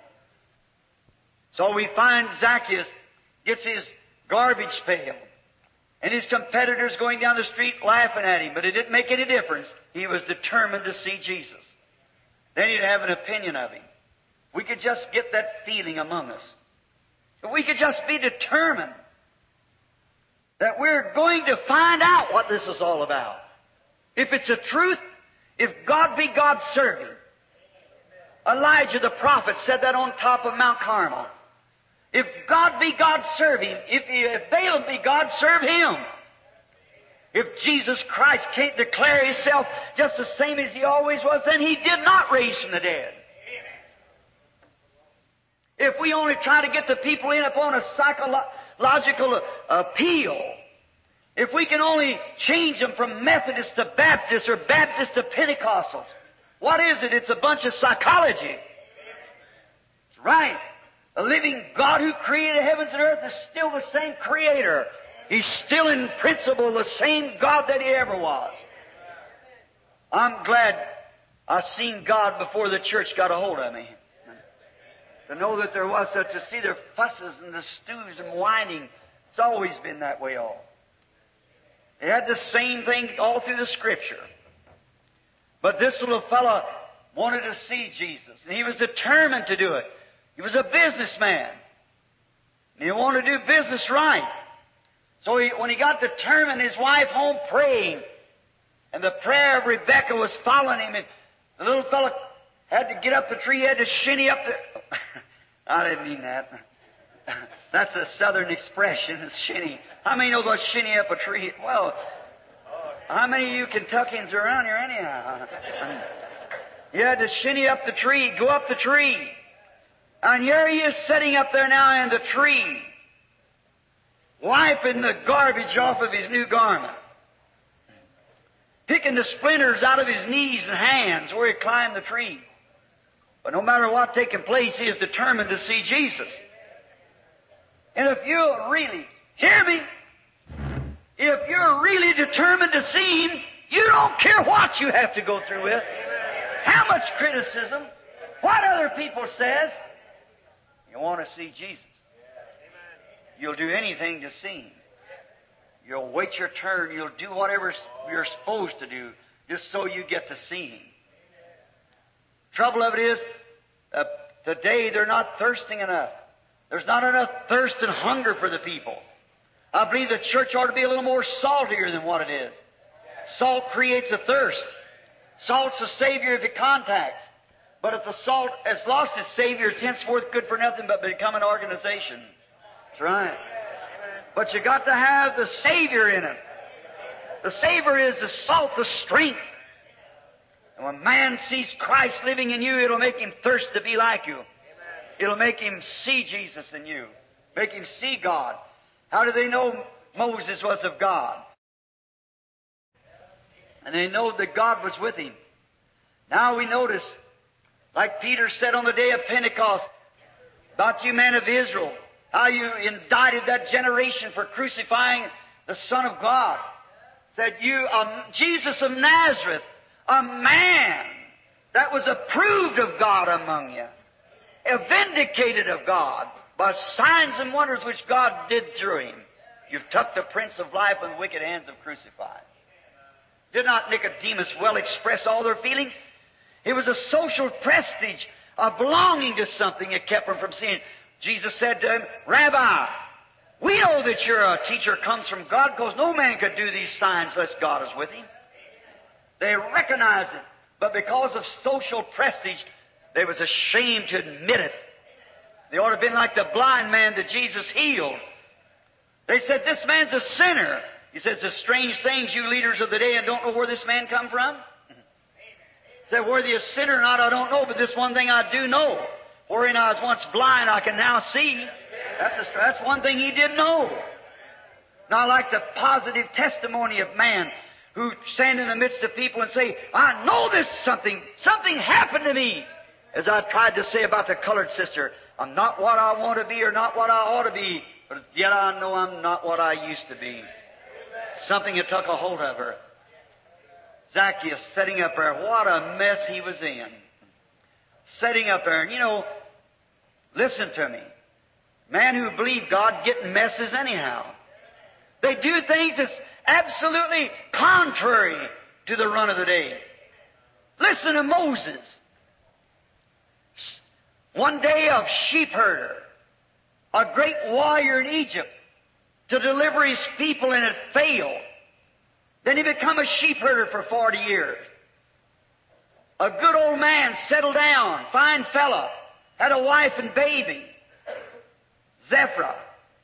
So we find Zacchaeus gets his garbage pail, and his competitors going down the street laughing at him, but it didn't make any difference. He was determined to see Jesus. Then he'd have an opinion of him. We could just get that feeling among us. If we could just be determined that we're going to find out what this is all about. If it's a truth, if God be God, serve Him. Elijah the prophet said that on top of Mount Carmel. If God be God, serve Him. If, if Baal be God, serve Him. If Jesus Christ can't declare Himself just the same as He always was, then He did not raise from the dead. If we only try to get the people in upon a psychological appeal, if we can only change them from Methodist to Baptist or Baptist to Pentecostals, what is it? It's a bunch of psychology. That's right. The living God who created heavens and earth is still the same Creator. He's still in principle the same God that He ever was. I'm glad I seen God before the church got a hold of me. To know that there was such a, see their fusses and the stews and whining. It's always been that way all. They had the same thing all through the Scripture. But this little fellow wanted to see Jesus, and he was determined to do it. He was a businessman. And he wanted to do business right. So he, when he got determined, his wife home praying, and the prayer of Rebecca was following him, and the little fellow had to get up the tree, he had to shinny up the... I didn't mean that. That's a southern expression, it's shinny. How many knows what shinny up a tree? Well, how many of you Kentuckians are around here anyhow? You had to shinny up the tree, go up the tree. And here he is sitting up there now in the tree, wiping the garbage off of his new garment, picking the splinters out of his knees and hands where he climbed the tree. But no matter what taking place, he is determined to see Jesus. And if you really, hear me, if you're really determined to see Him, you don't care what you have to go through with, how much criticism, what other people says. You want to see Jesus. You'll do anything to see Him. You'll wait your turn. You'll do whatever you're supposed to do just so you get to see Him. Trouble of it is, uh, today they're not thirsting enough. There's not enough thirst and hunger for the people. I believe the church ought to be a little more saltier than what it is. Salt creates a thirst. Salt's a savior if it contacts. But if the salt has lost its savior, it's henceforth good for nothing but become an organization. That's right. But you got to have the Savior in it. The Savior is the salt, the strength. And when man sees Christ living in you, it'll make him thirst to be like you. It'll make him see Jesus in you. Make him see God. How do they know Moses was of God? And they know that God was with him. Now we notice, like Peter said on the day of Pentecost, about you men of Israel, how you indicted that generation for crucifying the Son of God. Said you, um, Jesus of Nazareth, a man that was approved of God among you, vindicated of God by signs and wonders which God did through him. You've took the Prince of Life and the wicked hands have crucified. Did not Nicodemus well express all their feelings? It was a social prestige, a belonging to something that kept them from seeing. Jesus said to him, Rabbi, we know that you're a teacher comes from God, because no man could do these signs unless God is with him. They recognized it, but because of social prestige, they was ashamed to admit it. They ought to have been like the blind man that Jesus healed. They said, this man's a sinner. He says, the strange things you leaders of the day and don't know where this man come from? Said, whether you're a sinner or not, I don't know, but this one thing I do know. Wherein I was once blind, I can now see. That's, a, that's one thing he did know. Now, I like the positive testimony of man who stand in the midst of people and say, I know this something. Something happened to me. As I tried to say about the colored sister, I'm not what I want to be or not what I ought to be, but yet I know I'm not what I used to be. Something had took a hold of her. Zacchaeus sitting up there, what a mess he was in. Sitting up there, and you know, listen to me. Man who believe God get messes anyhow. They do things that's absolutely contrary to the run of the day. Listen to Moses. One day of sheep herder, a great warrior in Egypt, to deliver his people, and it failed. Then he became a sheep herder for forty years. A good old man, settled down, fine fella, had a wife and baby. Zephyr.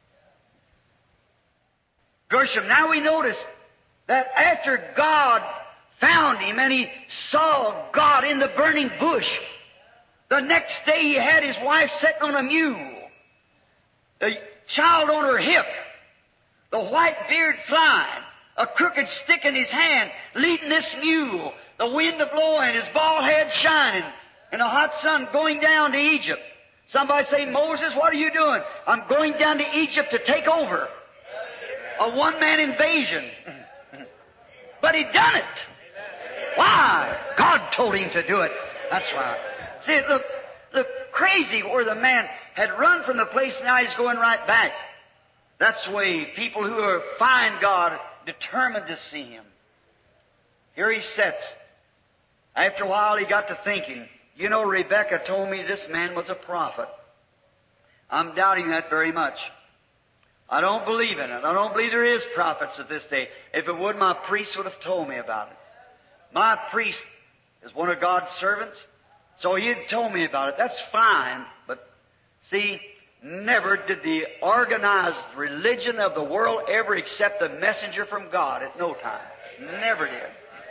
Gershom. Now we notice that after God found him and he saw God in the burning bush, the next day he had his wife sitting on a mule, the child on her hip, the white beard flying, a crooked stick in his hand, leading this mule, the wind a-blowing, his bald head shining, and the hot sun going down to Egypt. Somebody say, Moses, what are you doing? I'm going down to Egypt to take over. A one-man invasion. But he done it. Why? God told him to do it. That's why. See, look, look crazy where the man had run from the place, now he's going right back. That's the way people who are find God determined to see Him. Here he sits. After a while he got to thinking, you know, Rebecca told me this man was a prophet. I'm doubting that very much. I don't believe in it. I don't believe there is prophets at this day. If it would, my priest would have told me about it. My priest is one of God's servants, so he'd told me about it. That's fine, but see, never did the organized religion of the world ever accept a messenger from God at no time. Never did.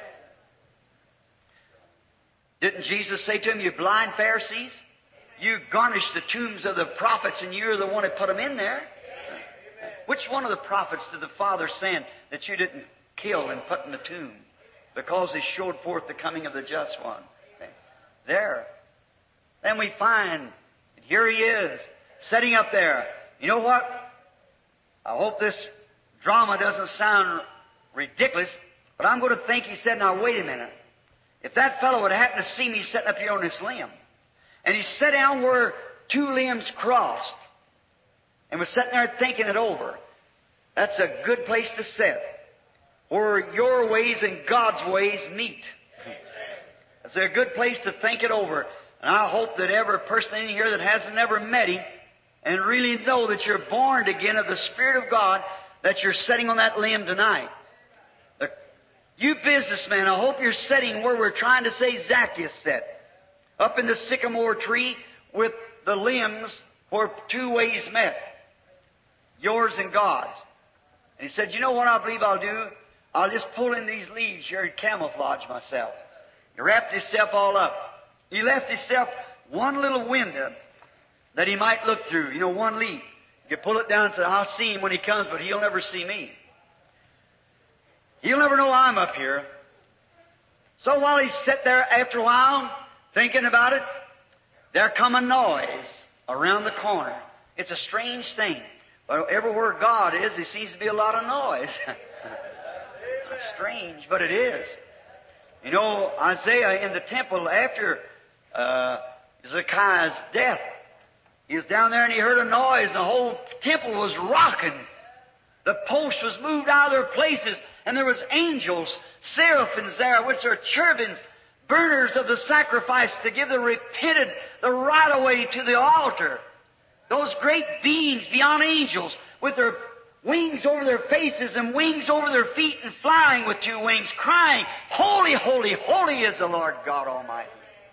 Didn't Jesus say to him, you blind Pharisees, you garnish the tombs of the prophets and you're the one that put them in there? Which one of the prophets did the Father send that you didn't kill and put in the tomb? Because he showed forth the coming of the just one. There. Then we find that here he is, sitting up there. You know what? I hope this drama doesn't sound ridiculous, but I'm going to think he said, now wait a minute. If that fellow would happen to see me sitting up here on this limb, and he sat down where two limbs crossed, and was sitting there thinking it over, that's a good place to sit, where your ways and God's ways meet. It's a good place to think it over. And I hope that every person in here that hasn't ever met Him and really know that you're born again of the Spirit of God, that you're sitting on that limb tonight. The, you businessmen, I hope you're sitting where we're trying to say Zacchaeus sat, up in the sycamore tree with the limbs where two ways met, yours and God's. And he said, you know what I believe I'll do? I'll just pull in these leaves here and camouflage myself. He wrapped himself all up. He left himself one little window that he might look through, you know, one leaf. You pull it down and say, I'll see him when he comes, but he'll never see me. He'll never know I'm up here. So while he sat there after a while, thinking about it, there come a noise around the corner. It's a strange thing. But everywhere God is, there seems to be a lot of noise. It's strange, but it is. You know, Isaiah in the temple after uh, Zacchaeus' death, he was down there and he heard a noise and the whole temple was rocking. The posts was moved out of their places and there was angels, seraphims there, which are cherubims, burners of the sacrifice to give the repented the right of way to the altar. Those great beings beyond angels with their wings over their faces and wings over their feet and flying with two wings, crying, Holy, holy, holy is the Lord God Almighty.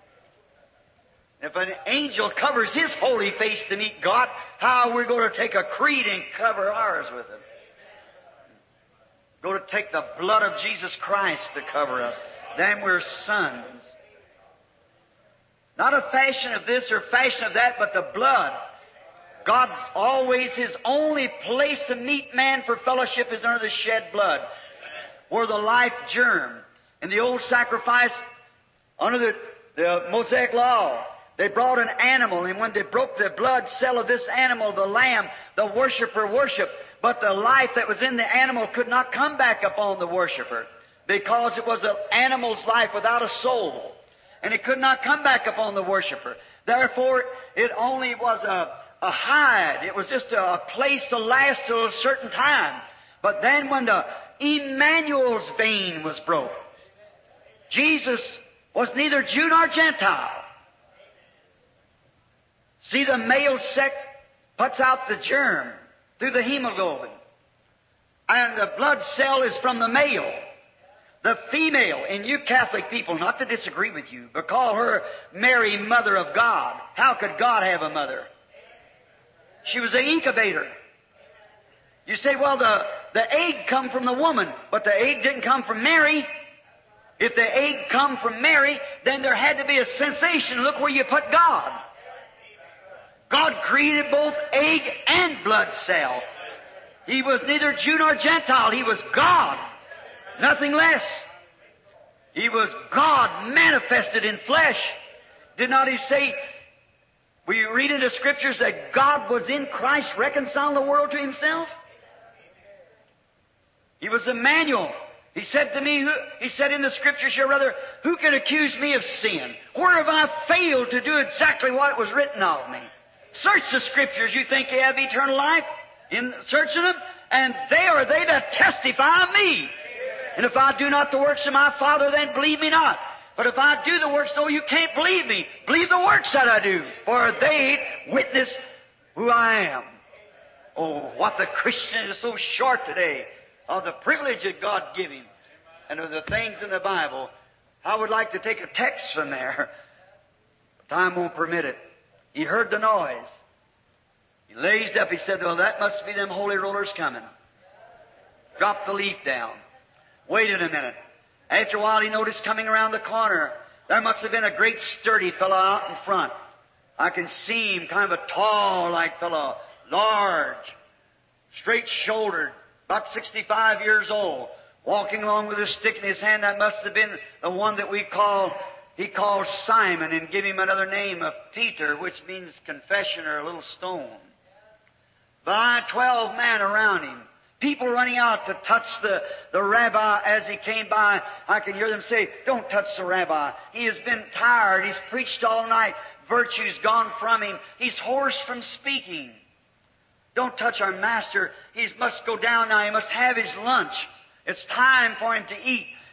If an angel covers his holy face to meet God, how are we going to take a creed and cover ours with it? Go to take the blood of Jesus Christ to cover us. Then we're sons. Not a fashion of this or fashion of that, but the blood. God's always His only place to meet man for fellowship is under the shed blood, where the life germ. In the old sacrifice, under the, the Mosaic law, they brought an animal, and when they broke the blood cell of this animal, the lamb, the worshiper worshiped. But the life that was in the animal could not come back upon the worshiper, because it was an animal's life without a soul. And it could not come back upon the worshiper. Therefore, it only was a, a hide. It was just a, a place to last till a certain time. But then when the Emmanuel's vein was broke, Jesus was neither Jew nor Gentile. See, the male sex puts out the germ through the hemoglobin. And the blood cell is from the male. The female, and you Catholic people, not to disagree with you, but call her Mary, Mother of God. How could God have a mother? She was the incubator. You say, well, the, the egg come from the woman, but the egg didn't come from Mary. If the egg come from Mary, then there had to be a sensation. Look where you put God. God created both egg and blood cell. He was neither Jew nor Gentile. He was God. Nothing less. He was God manifested in flesh. Did not He say, we read in the Scriptures that God was in Christ reconciling the world to Himself? He was Emmanuel. He said to me, He said in the Scriptures here, rather, who can accuse me of sin? Where have I failed to do exactly what was written of me? Search the Scriptures. You think you have eternal life? In searching them? And they are they that testify of me. And if I do not the works of my Father, then believe me not. But if I do the works, though you can't believe me, believe the works that I do, for they witness who I am. Oh, what the Christian is so short today of the privilege that God gave him and of the things in the Bible. I would like to take a text from there. Time won't permit it. He heard the noise. He raised up. He said, well, that must be them holy rollers coming. Dropped the leaf down. Waited a minute. After a while, he noticed coming around the corner, there must have been a great sturdy fellow out in front. I can see him, kind of a tall-like fellow, large, straight-shouldered, about sixty-five years old, walking along with a stick in his hand. That must have been the one that we call, he called Simon, and give him another name of Peter, which means confession or a little stone. By twelve men around him. People running out to touch the, the rabbi as he came by. I can hear them say, don't touch the rabbi. He has been tired. He's preached all night. Virtue's gone from him. He's hoarse from speaking. Don't touch our master. He must go down now. He must have his lunch. It's time for him to eat.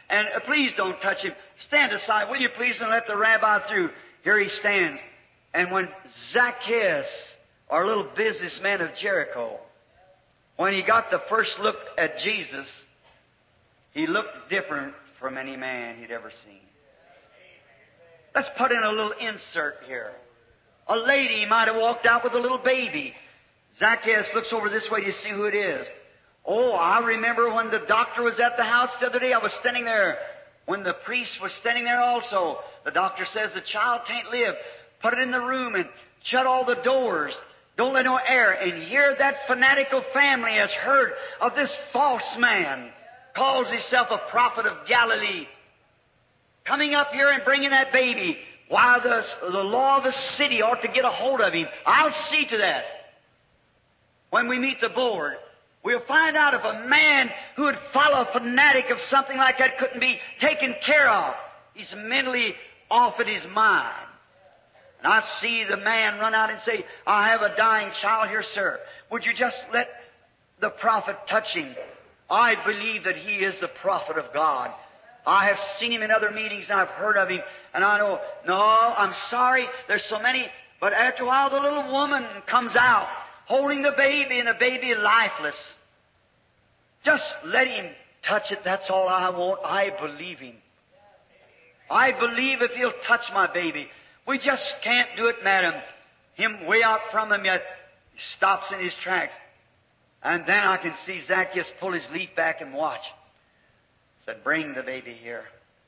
And uh, please don't touch him. Stand aside, will you please, and let the rabbi through. Here he stands. And when Zacchaeus, our little businessman of Jericho, when he got the first look at Jesus, he looked different from any man he'd ever seen. Let's put in a little insert here. A lady might have walked out with a little baby. Zacchaeus looks over this way to see who it is. Oh, I remember when the doctor was at the house the other day, I was standing there. When the priest was standing there also, the doctor says the child can't live. Put it in the room and shut all the doors. Don't let no air. And here that fanatical family has heard of this false man, calls himself a prophet of Galilee, coming up here and bringing that baby. Why, the, the law of the city ought to get a hold of him. I'll see to that. When we meet the board, we'll find out if a man who would follow a fanatic of something like that couldn't be taken care of. He's mentally off in his mind. And I see the man run out and say, I have a dying child here, sir. Would you just let the prophet touch him? I believe that he is the prophet of God. I have seen him in other meetings and I've heard of him. And I know, no, I'm sorry, there's so many. But after a while, the little woman comes out holding the baby, and the baby lifeless. Just let him touch it. That's all I want. I believe him. I believe if he'll touch my baby. We just can't do it, madam. Him way out from him yet. He stops in his tracks. And then I can see Zacchaeus pull his leaf back and watch. Said, bring the baby here.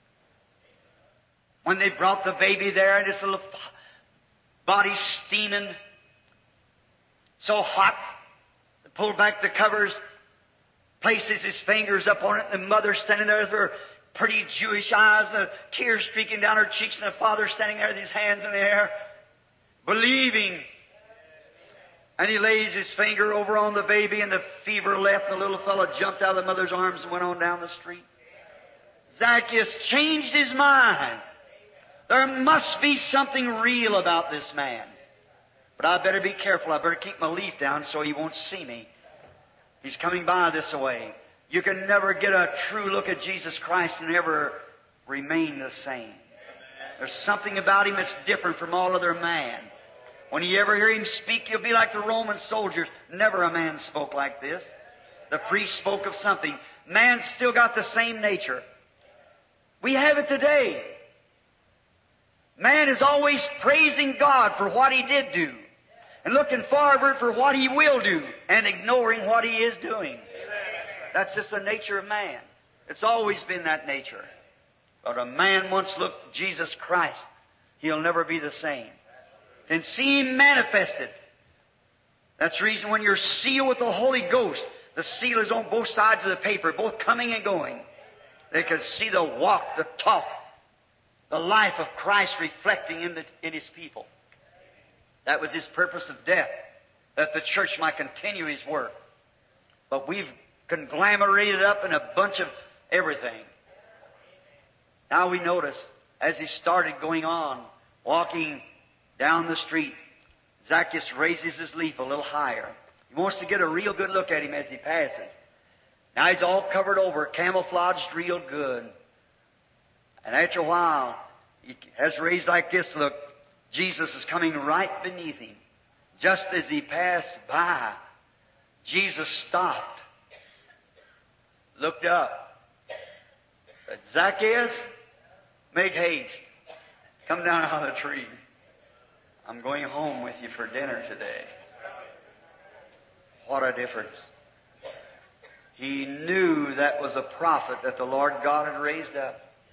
When they brought the baby there, and his little body steaming, so hot, they pulled back the covers, places his fingers up on it, and the mother standing there with her pretty Jewish eyes, the tears streaking down her cheeks, and the father standing there with his hands in the air, believing. And he lays his finger over on the baby, and the fever left, and the little fellow jumped out of the mother's arms and went on down the street. Zacchaeus changed his mind. There must be something real about this man. But I better be careful. I better keep my leaf down so he won't see me. He's coming by this way. You can never get a true look at Jesus Christ and ever remain the same. There's something about him that's different from all other man. When you ever hear him speak, you'll be like the Roman soldiers. Never a man spoke like this. The priest spoke of something. Man's still got the same nature. We have it today. Man is always praising God for what he did do, and looking forward for what he will do, and ignoring what he is doing. That's just the nature of man. It's always been that nature. But a man once looked at Jesus Christ, he'll never be the same. And see him manifested. That's the reason when you're sealed with the Holy Ghost, the seal is on both sides of the paper, both coming and going. They can see the walk, the talk, the life of Christ reflecting in, the, in His people. That was His purpose of death, that the church might continue His work. But we've conglomerated up in a bunch of everything. Now we notice, as he started going on, walking down the street, Zacchaeus raises his leaf a little higher. He wants to get a real good look at him as he passes. Now he's all covered over, camouflaged real good. And after a while, he has raised like this look. Jesus is coming right beneath him. Just as he passed by, Jesus stopped, looked up, said, Zacchaeus, make haste. Come down out of the tree. I'm going home with you for dinner today. What a difference. He knew that was a prophet that the Lord God had raised up.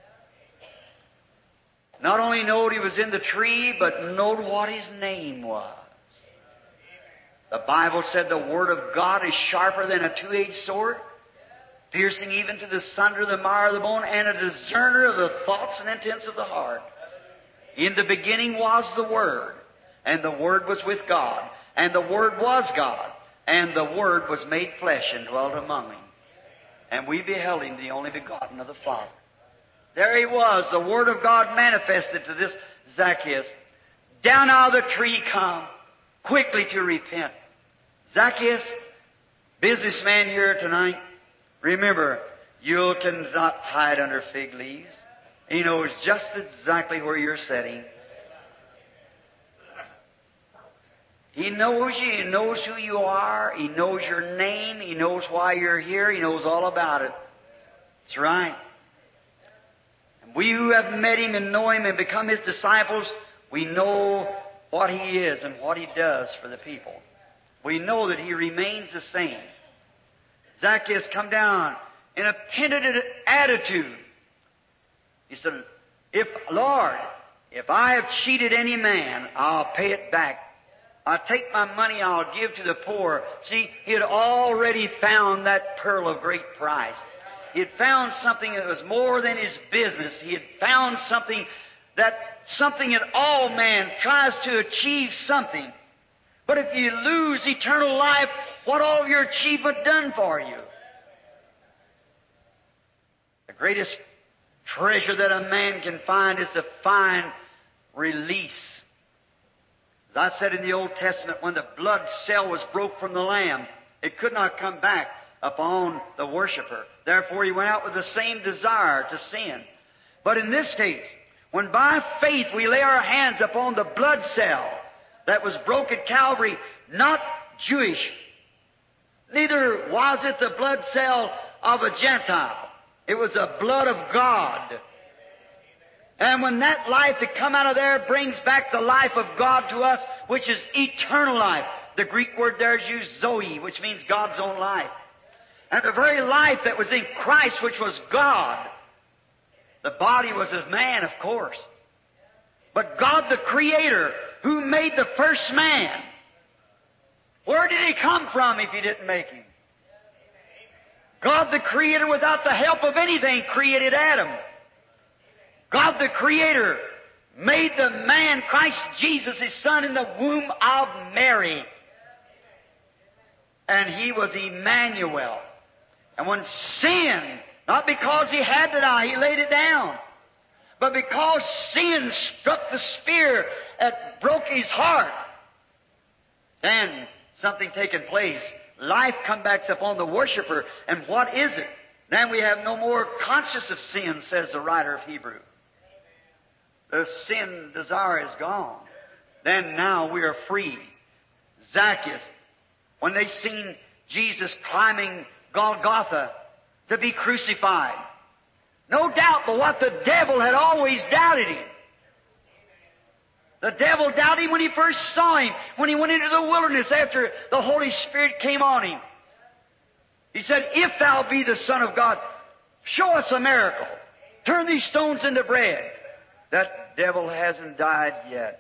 Not only knowed he was in the tree, but knowed what his name was. The Bible said the Word of God is sharper than a two-edged sword, piercing even to the sunder of the marrow of the bone, and a discerner of the thoughts and intents of the heart. In the beginning was the Word, and the Word was with God, and the Word was God, and the Word was made flesh and dwelt among him. And we beheld him, the only begotten of the Father. There he was, the Word of God manifested to this Zacchaeus. Down out of the tree come, quickly to repent. Zacchaeus, businessman here tonight, remember, You cannot hide under fig leaves. He knows just exactly where you're sitting. He knows you. He knows who you are. He knows your name. He knows why you're here. He knows all about it. That's right. And we who have met Him and know Him and become His disciples, we know what He is and what He does for the people. We know that He remains the same. Zacchaeus come down in a penitent attitude. He said, if, Lord, if I have cheated any man, I'll pay it back. I'll take my money, I'll give to the poor. See, he had already found that pearl of great price. He had found something that was more than his business. He had found something that, something that all man tries to achieve something. But if you lose eternal life, what all of your achievement done for you? The greatest treasure that a man can find is to find release. As I said in the Old Testament, when the blood cell was broke from the lamb, it could not come back upon the worshiper. Therefore, he went out with the same desire to sin. But in this case, when by faith we lay our hands upon the blood cell that was broke at Calvary, not Jewish, neither was it the blood cell of a Gentile. It was the blood of God. And when that life that come out of there brings back the life of God to us, which is eternal life. The Greek word there is used zoe, which means God's own life. And the very life that was in Christ, which was God. The body was of man, of course. But God the Creator, who made the first man, where did He come from if He didn't make him? God the Creator, without the help of anything, created Adam. God the Creator made the man, Christ Jesus, His Son, in the womb of Mary. And He was Emmanuel. And when sin, not because He had to die, He laid it down, but because sin struck the spear that broke His heart, then something taken place. Life comes back upon the worshiper. And what is it? Then we have no more conscience of sin, says the writer of Hebrew. The sin desire is gone. Then now we are free. Zacchaeus, when they seen Jesus climbing Golgotha to be crucified, no doubt but what the devil had always doubted Him. The devil doubted Him when he first saw Him, when He went into the wilderness after the Holy Spirit came on Him. He said, if Thou be the Son of God, show us a miracle. Turn these stones into bread. That devil hasn't died yet.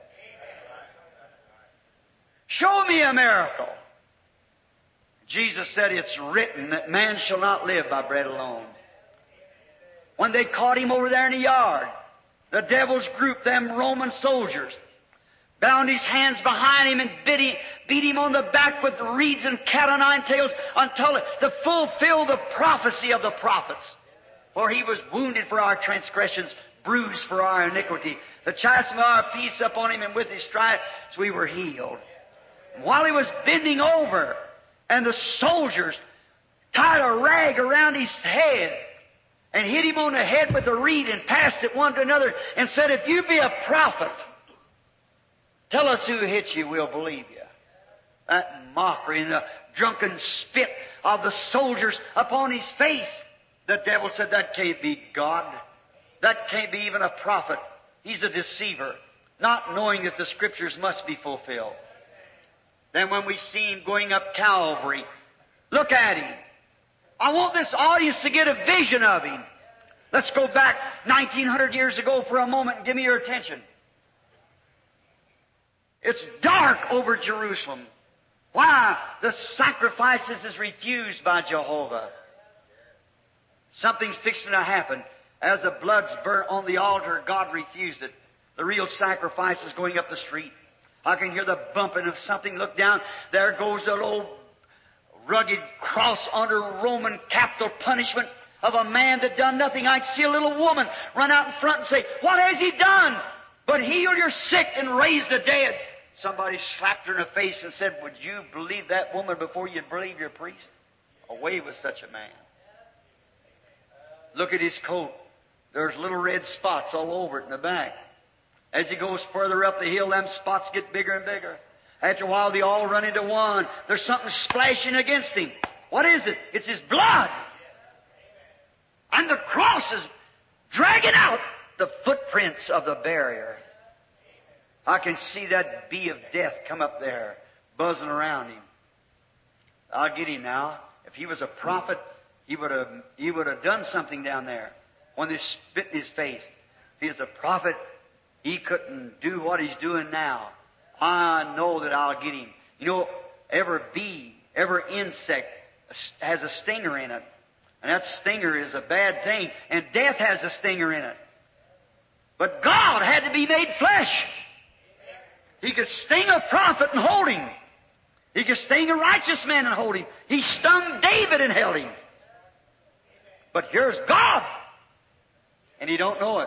Show me a miracle. Jesus said, it's written that man shall not live by bread alone. When they caught Him over there in the yard, the devil's group, them Roman soldiers, bound His hands behind Him and beat him, beat him on the back with reeds and cat o' nine tails until to fulfill the prophecy of the prophets. For He was wounded for our transgressions, bruised for our iniquity. The chastisement of our peace upon Him, and with His stripes we were healed. And while He was bending over, and the soldiers tied a rag around His head and hit Him on the head with a reed and passed it one to another and said, if you be a prophet, tell us who hit you, we'll believe you. That mockery and the drunken spit of the soldiers upon His face. The devil said, that can't be God. That can't be even a prophet. He's a deceiver, not knowing that the Scriptures must be fulfilled. Then when we see Him going up Calvary, look at Him. I want this audience to get a vision of Him. Let's go back nineteen hundred years ago for a moment and give me your attention. It's dark over Jerusalem. Why? The sacrifices is refused by Jehovah. Something's fixing to happen. As the blood's burnt on the altar, God refused it. The real sacrifice is going up the street. I can hear the bumping of something. Look down. There goes that old rugged cross under Roman capital punishment of a man that done nothing. I'd see a little woman run out in front and say, what has He done but heal your sick and raise the dead? Somebody slapped her in the face and said, would you believe that woman before you believe your priest? Away with such a man. Look at his coat. There's little red spots all over it in the back. As he goes further up the hill, them spots get bigger and bigger. After a while, they all run into one. There's something splashing against him. What is it? It's his blood. And the cross is dragging out the footprints of the barrier. I can see that bee of death come up there, buzzing around him. I'll get him now. If he was a prophet, he would have he would have done something down there when they spit in his face. If he was a prophet, he couldn't do what he's doing now. I know that I'll get him. You know, every bee, every insect has a stinger in it. And that stinger is a bad thing. And death has a stinger in it. But God had to be made flesh. He could sting a prophet and hold him. He could sting a righteous man and hold him. He stung David and held him. But here's God. And he don't know it.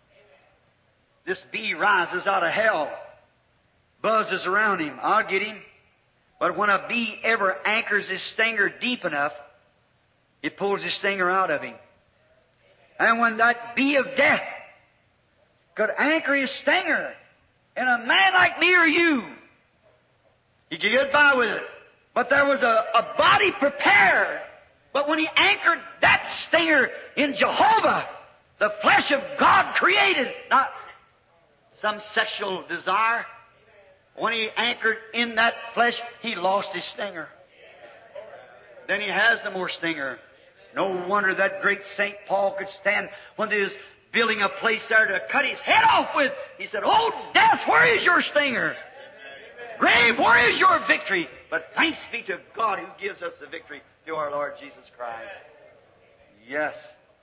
This bee rises out of hell, buzzes around him. I'll get him. But when a bee ever anchors his stinger deep enough, it pulls his stinger out of him. And when that bee of death could anchor his stinger in a man like me or you, he could get by with it. But there was a, a body prepared. But when he anchored that stinger in Jehovah, the flesh of God created, not some sexual desire, when he anchored in that flesh, he lost his stinger. Then he has no more stinger. No wonder that great Saint Paul could stand when they was building a place there to cut his head off with. He said, "Oh, death, where is your stinger? Grave, where is your victory?" But thanks be to God who gives us the victory through our Lord Jesus Christ. Yes.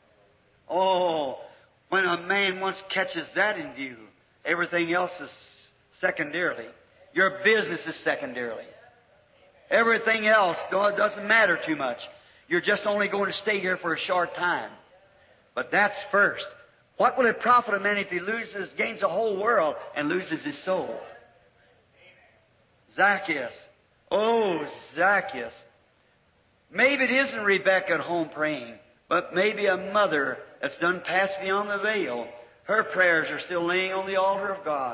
Oh, when a man once catches that in view, everything else is secondarily. Your business is secondarily. Everything else doesn't matter too much. You're just only going to stay here for a short time. But that's first. What will it profit a man if he loses, gains the whole world and loses his soul? Zacchaeus. Oh, Zacchaeus. Maybe it isn't Rebecca at home praying, but maybe a mother that's done passed beyond the veil. Her prayers are still laying on the altar of God.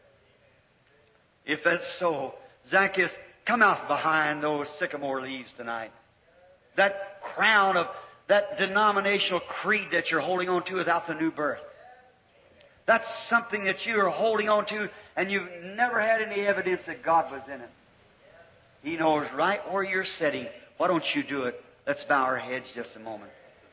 If that's so, Zacchaeus, come out behind those sycamore leaves tonight. That crown of that denominational creed that you're holding on to without the new birth. That's something that you are holding on to and you've never had any evidence that God was in it. He knows right where you're sitting. Why don't you do it? Let's bow our heads just a moment.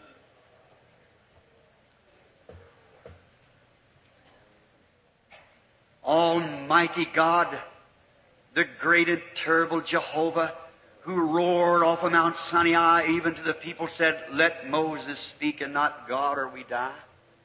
Almighty God, the great and terrible Jehovah, who roared off of Mount Sinai, even to the people said, "Let Moses speak and not God, or we die."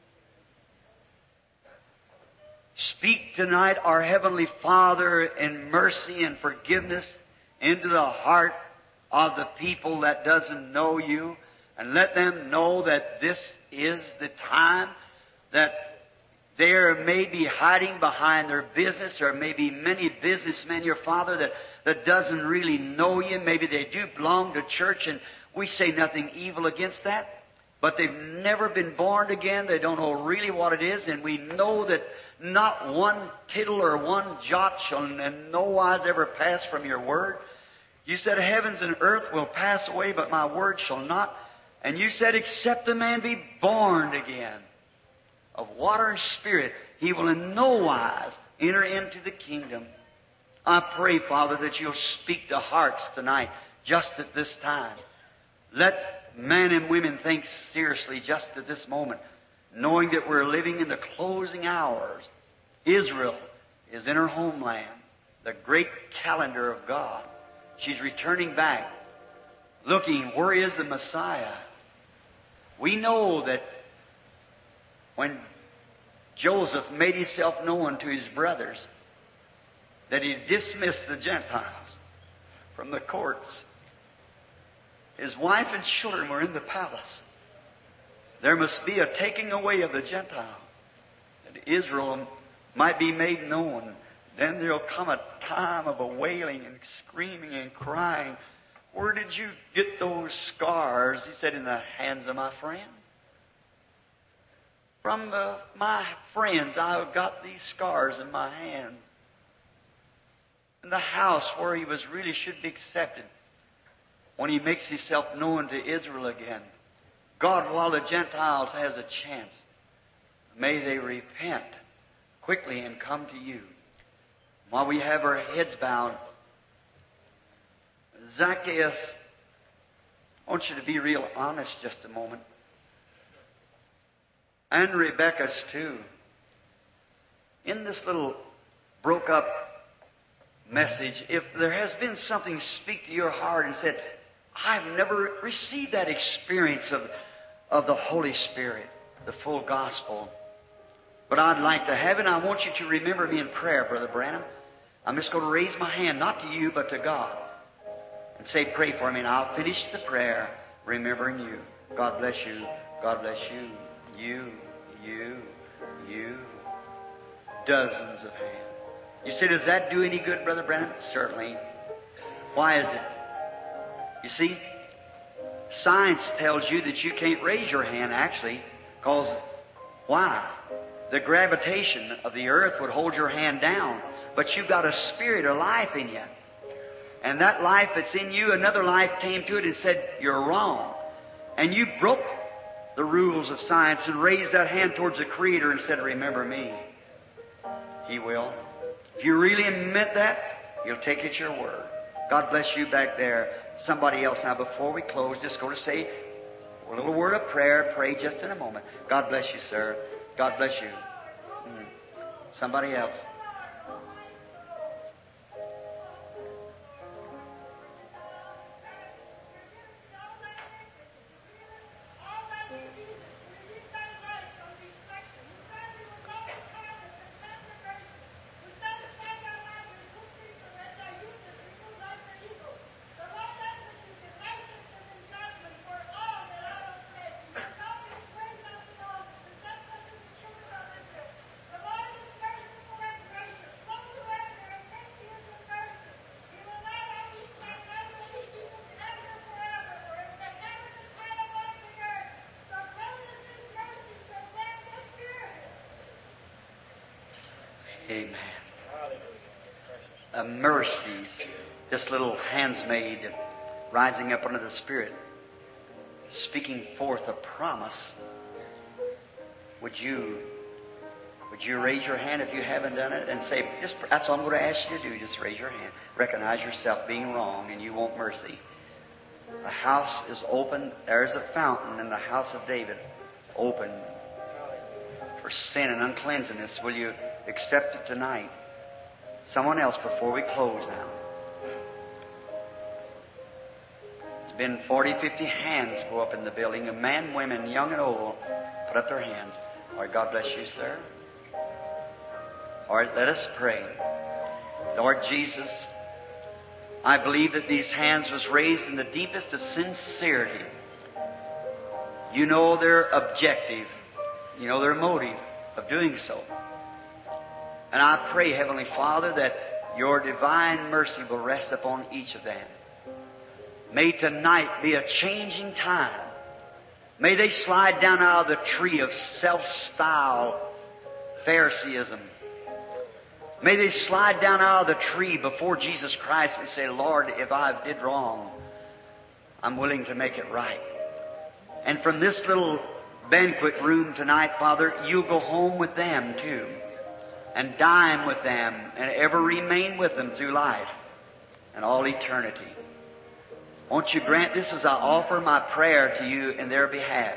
Speak tonight, our Heavenly Father, in mercy and forgiveness into the heart of the people that doesn't know you, and let them know that this is the time that they may be hiding behind their business. There may be many businessmen, your Father, that, that doesn't really know you. Maybe they do belong to church, and we say nothing evil against that. But they've never been born again. They don't know really what it is. And we know that not one tittle or one jot shall in no wise ever pass from your word. You said heavens and earth will pass away, but my word shall not. And you said, except a man be born again of water and spirit, he will in no wise enter into the kingdom. I pray, Father, that you'll speak to hearts tonight, just at this time. Let men and women think seriously just at this moment, knowing that we're living in the closing hours. Israel is in her homeland, the great calendar of God. She's returning back, looking, where is the Messiah? We know that when Joseph made himself known to his brothers, that he dismissed the Gentiles from the courts. His wife and children were in the palace. There must be a taking away of the Gentile, that Israel might be made known. Then there'll come a time of a wailing and screaming and crying. Where did you get those scars? He said, in the hands of my friend. From uh, my friends, I've got these scars in my hands. In the house where he was really should be accepted, when he makes himself known to Israel again. God, while the Gentiles has a chance, may they repent quickly and come to you. While we have our heads bowed, Zacchaeus, I want you to be real honest just a moment. And Rebecca's too. In this little broke up message, if there has been something speak to your heart and said, I've never received that experience of, of the Holy Spirit, the full gospel, but I'd like to have it, and I want you to remember me in prayer, Brother Branham. I'm just going to raise my hand, not to you, but to God, and say, pray for me, and I'll finish the prayer remembering you. God bless you. God bless you. You, you, you. Dozens of hands. You say, does that do any good, Brother Branham? Certainly. Why is it? You see, science tells you that you can't raise your hand, actually, because why? The gravitation of the earth would hold your hand down. But you've got a spirit of life in you. And that life that's in you, another life came to it and said, you're wrong. And you broke the rules of science and raised that hand towards the Creator and said, remember me. He will. If you really meant that, you'll take it your word. God bless you back there. Somebody else. Now, before we close, just going to say a little word of prayer. Pray just in a moment. God bless you, sir. God bless you. Mm. Somebody else. Amen. Uh, mercies, this little handsmaid rising up under the Spirit, speaking forth a promise. Would you, would you raise your hand if you haven't done it and say, just, that's all I'm going to ask you to do. Just raise your hand. Recognize yourself being wrong and you want mercy. The house is open. There's a fountain in the house of David, open for sin and uncleanness. Will you accept it tonight? Someone else before we close now. It's been forty, fifty hands go up in the building. A man, women, young and old, put up their hands. All right, God bless you, sir. All right, let us pray. Lord Jesus, I believe that these hands was raised in the deepest of sincerity. You know their objective. You know their motive of doing so. And I pray, Heavenly Father, that your divine mercy will rest upon each of them. May tonight be a changing time. May they slide down out of the tree of self-style Phariseeism. May they slide down out of the tree before Jesus Christ and say, Lord, if I did wrong, I'm willing to make it right. And from this little banquet room tonight, Father, you'll go home with them too, and dine with them, and ever remain with them through life and all eternity. Won't you grant this as I offer my prayer to you in their behalf?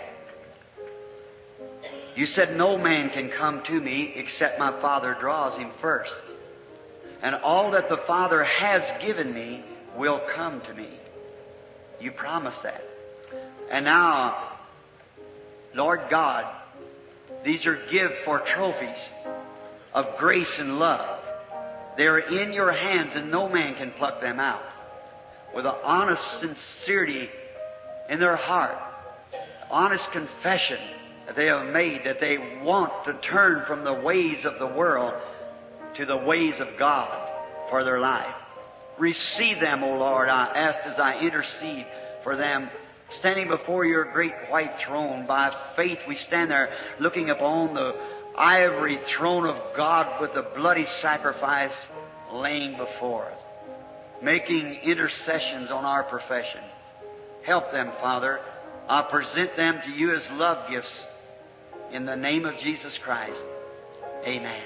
You said no man can come to me except my Father draws him first. And all that the Father has given me will come to me. You promised that. And now, Lord God, these are give for trophies of grace and love. They are in your hands and no man can pluck them out. With an honest sincerity in their heart, honest confession that they have made, that they want to turn from the ways of the world to the ways of God for their life. Receive them, O Lord, I ask as I intercede for them standing before your great white throne. By faith we stand there looking upon the ivory throne of God with the bloody sacrifice laying before us, making intercessions on our profession. Help them, Father. I present them to you as love gifts in the name of Jesus Christ. Amen.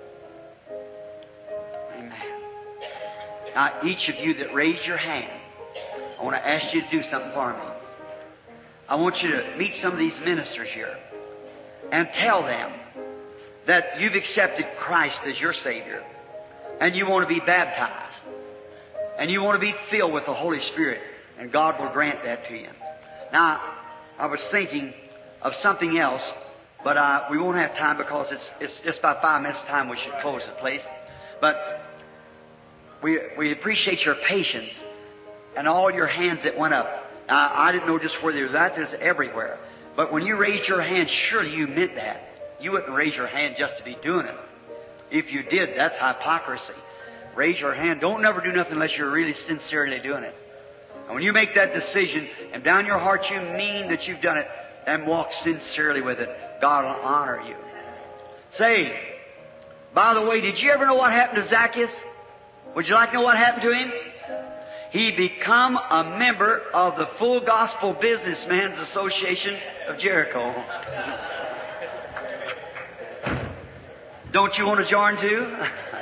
Amen. Now, each of you that raised your hand, I want to ask you to do something for me. I want you to meet some of these ministers here and tell them that you've accepted Christ as your Savior and you want to be baptized and you want to be filled with the Holy Spirit, and God will grant that to you. Now, I was thinking of something else, but uh, we won't have time because it's, it's just about five minutes time we should close the place. But we, we appreciate your patience and all your hands that went up. Now, I didn't know just where they was at. There's everywhere. But when you raised your hand, surely you meant that. You wouldn't raise your hand just to be doing it. If you did, that's hypocrisy. Raise your hand. Don't never do nothing unless you're really sincerely doing it. And when you make that decision, and down your heart you mean that you've done it, and walk sincerely with it, God will honor you. Say, by the way, did you ever know what happened to Zacchaeus? Would you like to know what happened to him? He become a member of the Full Gospel Businessmen's Association of Jericho. Don't you want to join too?